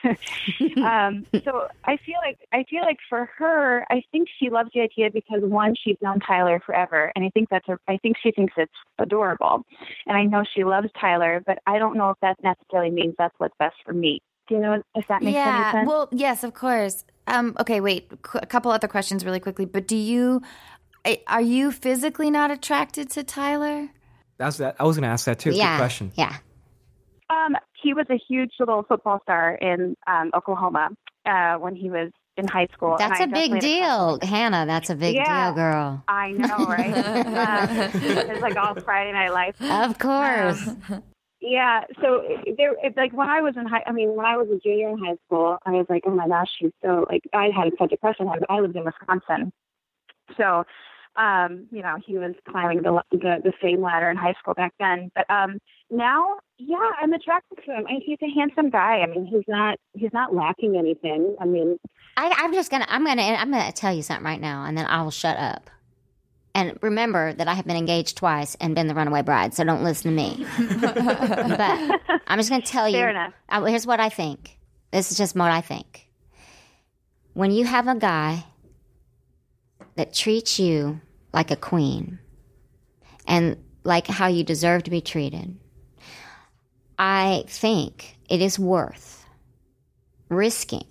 um, so I feel like, I feel like for her, I think she loves the idea because one, she's known Tyler forever. And I think that's, a, I think she thinks it's adorable. And I know she loves Tyler, but I don't know if that necessarily means that's what's best for me. Do you know if that makes any Yeah, sense? well, yes, of course. Um, okay, wait, qu- a couple other questions really quickly. But do you, I- are you physically not attracted to Tyler? That's that. I was going to ask that too. It's a Yeah. good question. Yeah. Um, he was a huge little football star in um, Oklahoma uh, when he was in high school. That's a and I big definitely had a deal. couple- Hannah, that's a big Yeah. deal, girl. I know, right? um, it's like all Friday Night Lights. Of course. Yeah, so there, it, like when I was in high, I mean, when I was a junior in high school, I was like, oh my gosh, she's so like, I had such a crush on him. But I lived in Wisconsin, so um, you know, he was climbing the, the the fame ladder in high school back then. But um, now, yeah, I'm attracted to him. I mean, he's a handsome guy. I mean, he's not he's not lacking anything. I mean, I, I'm just gonna. I'm gonna. I'm gonna tell you something right now, and then I will shut up. And remember that I have been engaged twice and been the runaway bride, so don't listen to me. But I'm just gonna tell you. Fair enough. I, here's what I think. This is just what I think. When you have a guy that treats you like a queen and like how you deserve to be treated, I think it is worth risking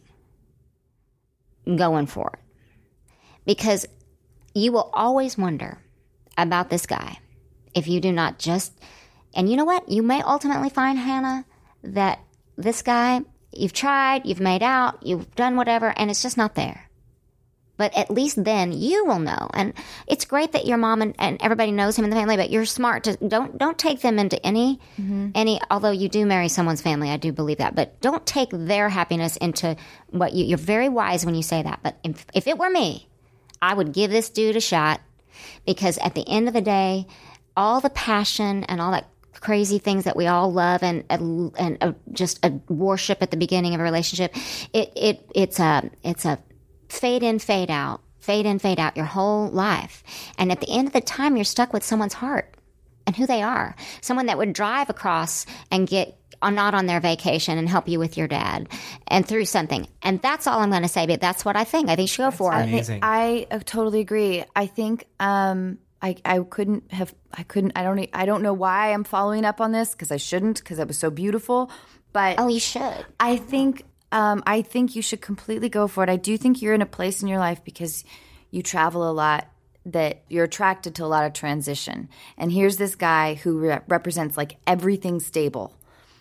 going for it. Because you will always wonder about this guy if you do not just, and you know what? You may ultimately find, Hannah, that this guy, you've tried, you've made out, you've done whatever, and it's just not there. But at least then you will know. And it's great that your mom and, and everybody knows him in the family, but you're smart to don't don't take them into any mm-hmm. any although you do marry someone's family, I do believe that. But don't take their happiness into what you you're very wise when you say that. But if, if it were me, I would give this dude a shot, because at the end of the day, all the passion and all that crazy things that we all love and and, and uh, just a worship at the beginning of a relationship, it it it's a it's a fade in, fade out, fade in, fade out your whole life. And at the end of the time, you're stuck with someone's heart and who they are. Someone that would drive across and get on, not on their vacation and help you with your dad and through something. And that's all I'm going to say. But that's what I think. I think you should go for it. Amazing. I uh, totally agree. I think um, I I couldn't have I couldn't I don't e- I don't know why I'm following up on this, because I shouldn't, because it was so beautiful. But Oh, you should. I think um, I think you should completely go for it. I do think you're in a place in your life, because you travel a lot, that you're attracted to a lot of transition. And here's this guy who re- represents like everything stable,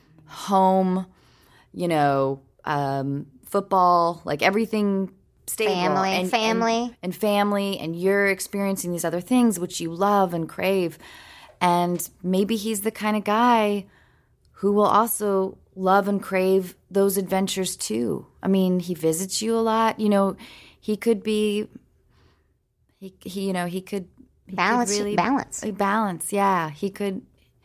home, you know, um, football, like everything stable, Family, and, family. and, and family, and you're experiencing these other things which you love and crave. And maybe he's the kind of guy who will also love and crave those adventures too. I mean, he visits you a lot. You know, he could be, he, he you know, he could he Balance, could really balance. balance. Yeah, he could.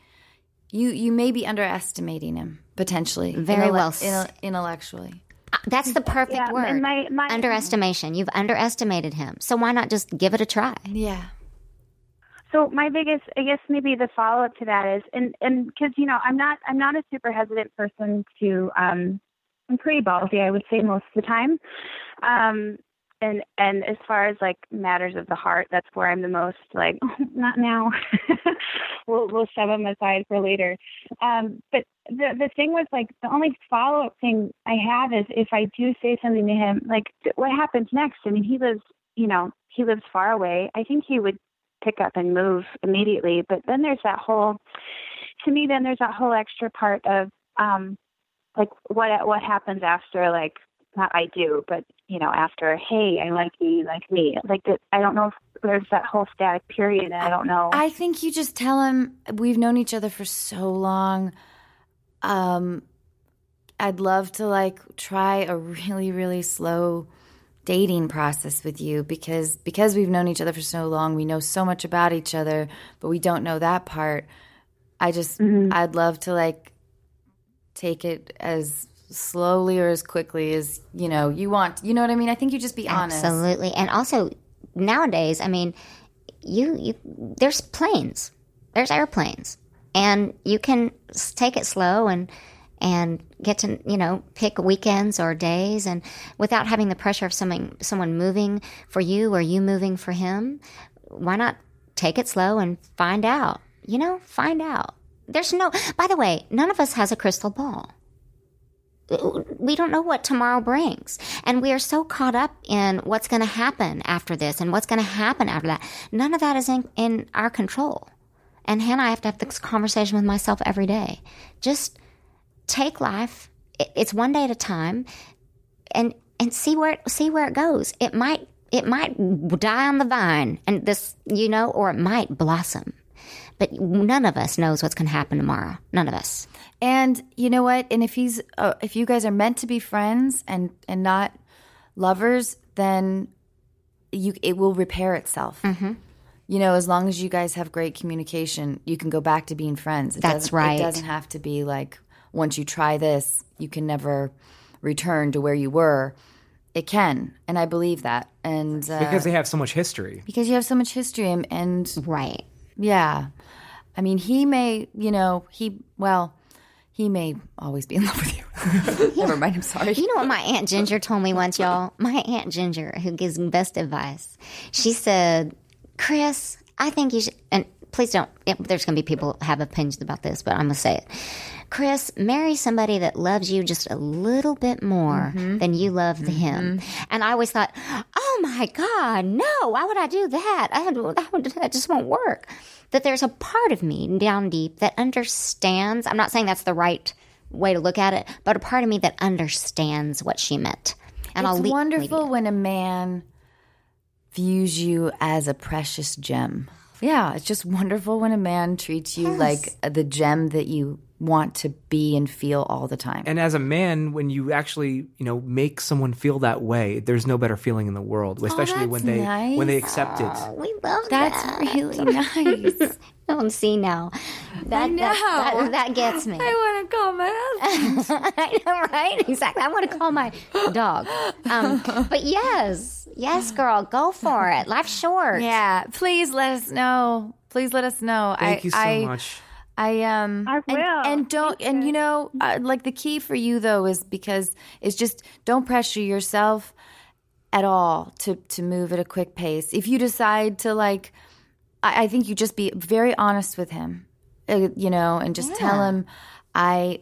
You you may be underestimating him potentially. Very well s- intel- intellectually. That's the perfect Yeah, word. and my- my- Underestimation. You've underestimated him. So why not just give it a try? Yeah. So my biggest, I guess maybe the follow up to that is, and and because you know I'm not I'm not a super hesitant person to um I'm pretty ballsy, I would say, most of the time. Um, and and as far as like matters of the heart, that's where I'm the most like, oh, not now. we'll we'll shove them aside for later. Um, but the the thing was like the only follow up thing I have is if I do say something to him, like what happens next? I mean, he lives, you know, he lives far away. I think he would pick up and move immediately. But then there's that whole, to me, then there's that whole extra part of um, like what what happens after, like. Not I do, but, you know, after, hey, I like you, you like me. Like, that, I don't know if there's that whole static period, and I don't know. I think you just tell him, we've known each other for so long. Um, I'd love to, like, try a really, really slow dating process with you because because we've known each other for so long. We know so much about each other, but we don't know that part. I just, mm-hmm. I'd love to, like, take it as slowly or as quickly as, you know, you want. You know what I mean? I think you just be honest. Absolutely. And also, nowadays, I mean, you, you there's planes. There's airplanes. And you can take it slow and and get to, you know, pick weekends or days and without having the pressure of someone, someone moving for you or you moving for him. Why not take it slow and find out? You know, find out. There's no, by the way, none of us has a crystal ball. We don't know what tomorrow brings. And we are so caught up in what's going to happen after this and what's going to happen after that. None of that is in, in our control. And Hannah, I have to have this conversation with myself every day. Just take life. It's one day at a time and, and see where, it, see where it goes. It might, it might die on the vine and this, you know, or it might blossom. But none of us knows what's going to happen tomorrow. None of us. And you know what? And if he's, uh, if you guys are meant to be friends and, and not lovers, then you it will repair itself. Mm-hmm. You know, as long as you guys have great communication, you can go back to being friends. It That's right. It doesn't have to be like once you try this, you can never return to where you were. It can, and I believe that. And uh, because they have so much history. Because you have so much history, and, and right. Yeah. I mean, he may, you know, he, well, he may always be in love with you. Never mind, I'm sorry. You know what my Aunt Ginger told me once, y'all? My Aunt Ginger, who gives me best advice, she said, Chris, I think you should, and please don't, there's going to be people who have opinions about this, but I'm going to say it. Chris, marry somebody that loves you just a little bit more mm-hmm. than you love mm-hmm. him. And I always thought, oh my God, no, why would I do that? I had, that, would, that just won't work. That there's a part of me down deep that understands, I'm not saying that's the right way to look at it, but a part of me that understands what she meant. And it's I'll leave, wonderful leave when a man views you as a precious gem. Yeah, it's just wonderful when a man treats you yes. like the gem that you want to be and feel all the time. And as a man, when you actually, you know, make someone feel that way, there's no better feeling in the world, especially oh, when they nice. when they accept it. Oh, we love that's that. That's really nice. Don't see now. That, I know. That, that, that gets me. I want to call my husband. I know, right? Exactly. I want to call my dog. Um, but yes, yes, girl, go for it. Life's short. Yeah. Please let us know. Please let us know. Thank I, you so I, much. I um I will. And, and don't Thank and you. you know uh, like the key for you though is because it's just don't pressure yourself at all to to move at a quick pace. If you decide to like, I, I think you just be very honest with him, uh, you know, and just yeah. tell him, I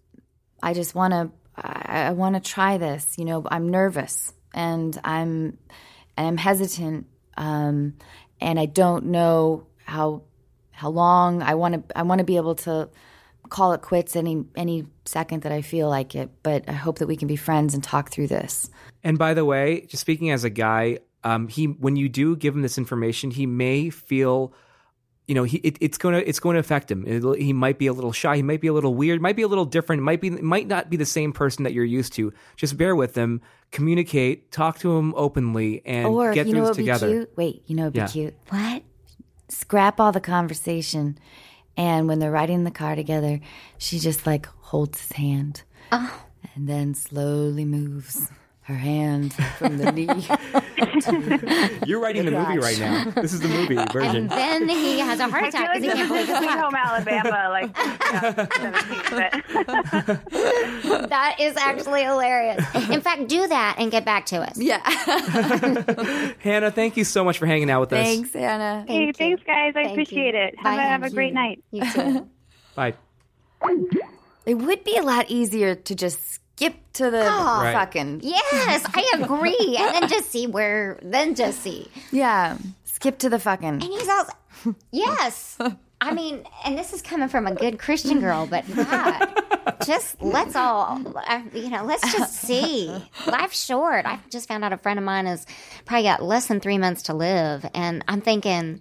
I just want to I, I want to try this. You know, I'm nervous and I'm and I'm hesitant, um, and I don't know how. How long I want to I want to be able to call it quits any any second that I feel like it, but I hope that we can be friends and talk through this. And by the way, just speaking as a guy, um, he when you do give him this information, he may feel, you know, he it, it's going to it's going to affect him. It'll, he might be a little shy, he might be a little weird, might be a little different, might be might not be the same person that you're used to. Just bear with him, communicate, talk to him openly, and or, get you through know this together. Be cute? Wait, you know what'd be Yeah. cute? What? Scrap all the conversation, and when they're riding in the car together, she just like holds his hand Oh. and then slowly moves. her hand from the knee. You're writing the movie right now. This is the movie version. And then he has a heart I feel attack like because he this can't is believe his Sweet luck. Home Alabama, like yeah, seventeen, but That is actually hilarious. In fact, do that and get back to us. Yeah. Hannah, thank you so much for hanging out with us. Thanks, Anna. hey, you. thanks guys. I Thank appreciate you. it. Have, Bye, a, have a Angie. great night. You too. Bye. It would be a lot easier to just skip to the Oh. Right. fucking. Yes, I agree. And then just see where, then just see. Yeah. Skip to the fucking. And he's also, yes. I mean, and this is coming from a good Christian girl, but God, just let's all, uh, you know, let's just see. Life's short. I just found out a friend of mine has probably got less than three months to live. And I'm thinking,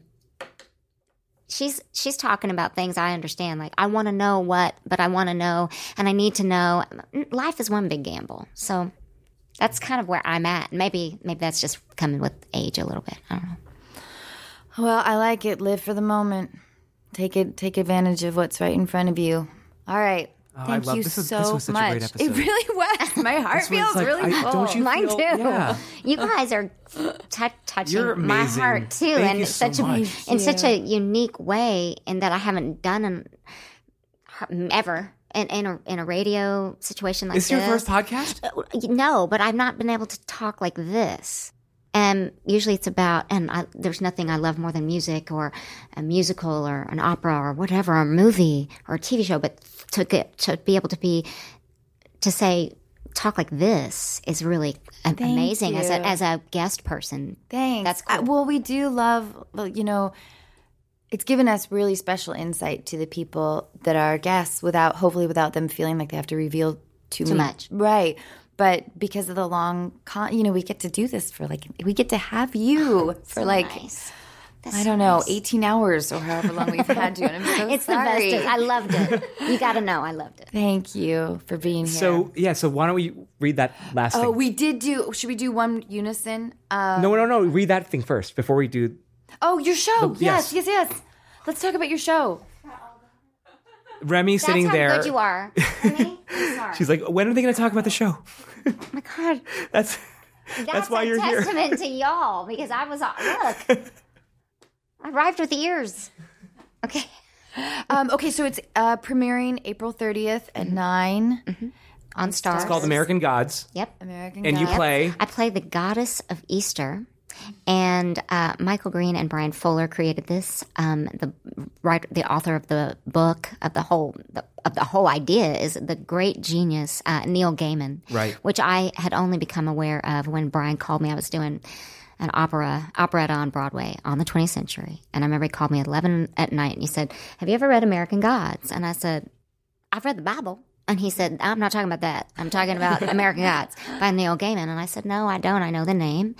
she's she's talking about things I understand. Like, I want to know what, but I want to know, and I need to know. Life is one big gamble. So that's kind of where I'm at. Maybe maybe that's just coming with age a little bit. I don't know. Well, I like it. Live for the moment. Take it. Take advantage of what's right in front of you. All right. Oh, I Thank love- you this was- so this was such a much. great It episode. really was. My heart This was feels like- really I- full. don't you Mine feel- too. Yeah. You guys are t- touching You're my amazing. heart too, Thank in you so such a much. in such a unique way, in that I haven't done an, ever in, in a in a radio situation like Is this. this your first podcast? No, but I've not been able to talk like this. And usually it's about, and I, there's nothing I love more than music or a musical or an opera or whatever, or a movie or a T V show. But to get to be able to be to say talk like this is really a- amazing as a you. as a guest person. Thanks. That's cool. Uh, well, we do love, well, you know, it's given us really special insight to the people that are guests without, hopefully without them feeling like they have to reveal too, Too me- much. Right. But because of the long, con- you know, we get to do this for like, we get to have you for So like, nice. That's I so don't know, nice. eighteen hours or however long we've had you. And I'm so It's sorry. the best. I loved it. You got to know, I loved it. Thank you for being here. So, yeah, so why don't we read that last oh, thing? we did do, should we do one unison? Um, no, no, no. Read that thing first before we do. oh, your show. The- yes, yes. yes, yes. Let's talk about your show. Remy That's sitting how there. good you are. Honey. I'm sorry. She's like, when are they going to talk about the show? oh my God. That's That's, why a you're here. testament to y'all, because I was, look, I arrived with ears. Okay. Um, okay, so it's uh, premiering April thirtieth at nine. On Stars. It's called American Gods, Yep. American and you Gods. play. I play the goddess of Easter, and uh, Michael Green and Brian Fuller created this. Um, the right, the author of the book of the whole the, of the whole idea is the great genius uh, Neil Gaiman, Right. Which I had only become aware of when Brian called me. I was doing an opera operetta on Broadway on the twentieth century, and I remember he called me at eleven at night, and he said, "Have you ever read American Gods?" And I said, "I've read the Bible." And he said, I'm not talking about that. I'm talking about American Gods by Neil Gaiman. And I said, no, I don't. I know the name.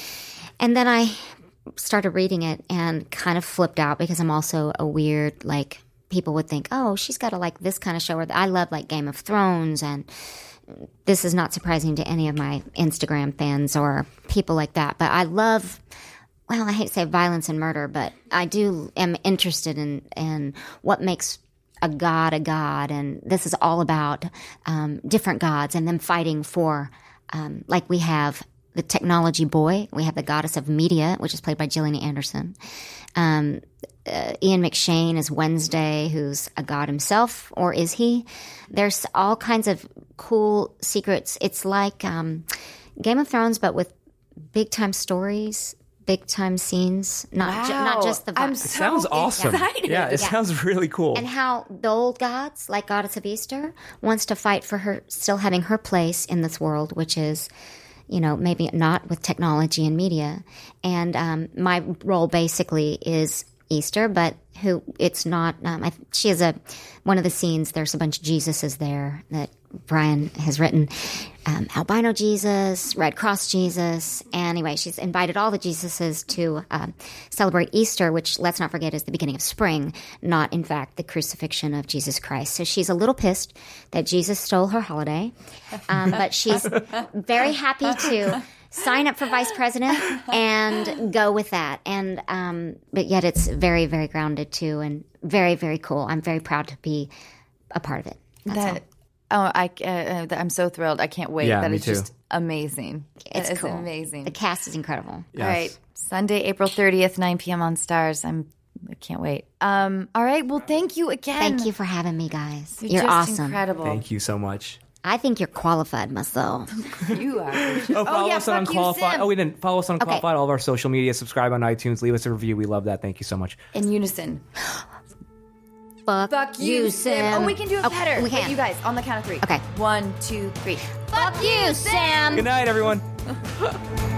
And then I started reading it and kind of flipped out, because I'm also a weird, like, people would think, oh, she's got to like this kind of show. Or I love like Game of Thrones. And this is not surprising to any of my Instagram fans or people like that. But I love, well, I hate to say violence and murder, but I do am interested in, in what makes a god a god, and this is all about um, different gods and them fighting for, um, like we have the technology boy, we have the goddess of media, which is played by Gillian Anderson. Um, uh, Ian McShane is Wednesday, who's a god himself, or is he? There's all kinds of cool secrets. It's like um, Game of Thrones, but with big time stories. Big time scenes, not ju- not Wow. just the. I'm vi- so Sounds awesome. excited. Yeah, it Yeah. sounds really cool. And how the old gods, like Goddess of Easter, wants to fight for her, still having her place in this world, which is, you know, maybe not with technology and media. And um, my role basically is Easter, but who it's not. Um, I, she has a one of the scenes. There's a bunch of Jesuses there that Brian has written. Um, albino Jesus, Red Cross Jesus. Anyway, she's invited all the Jesuses to um, celebrate Easter, which, let's not forget, is the beginning of spring, not, in fact, the crucifixion of Jesus Christ. So she's a little pissed that Jesus stole her holiday, um, but she's very happy to sign up for vice president and go with that. And um, but yet it's very, very grounded, too, and very, very cool. I'm very proud to be a part of it. That's all. That Oh, I, uh, I'm so thrilled. I can't wait. Yeah, That me is too. just amazing. It's It is cool. amazing. The cast is incredible. Yes. All right. Sunday, April thirtieth, nine p.m. on Stars. I'm, I can't wait. Um, all right. Well, thank you again. Thank you for having me, guys. You're, You're, just awesome. incredible. Thank you so much. I think you're qualified myself. You are. Oh, follow yeah, us on fuck you, Unqualified. Sim. Oh, we didn't follow us on Unqualified. All of our social media. Subscribe on iTunes. Leave us a review. We love that. Thank you so much. In unison. Fuck, Fuck you, Sim. Oh, we can do it Oh, better. We Wait, can. you guys, on the count of three. Okay. One, two, three. Fuck you, Sam. Good night, everyone.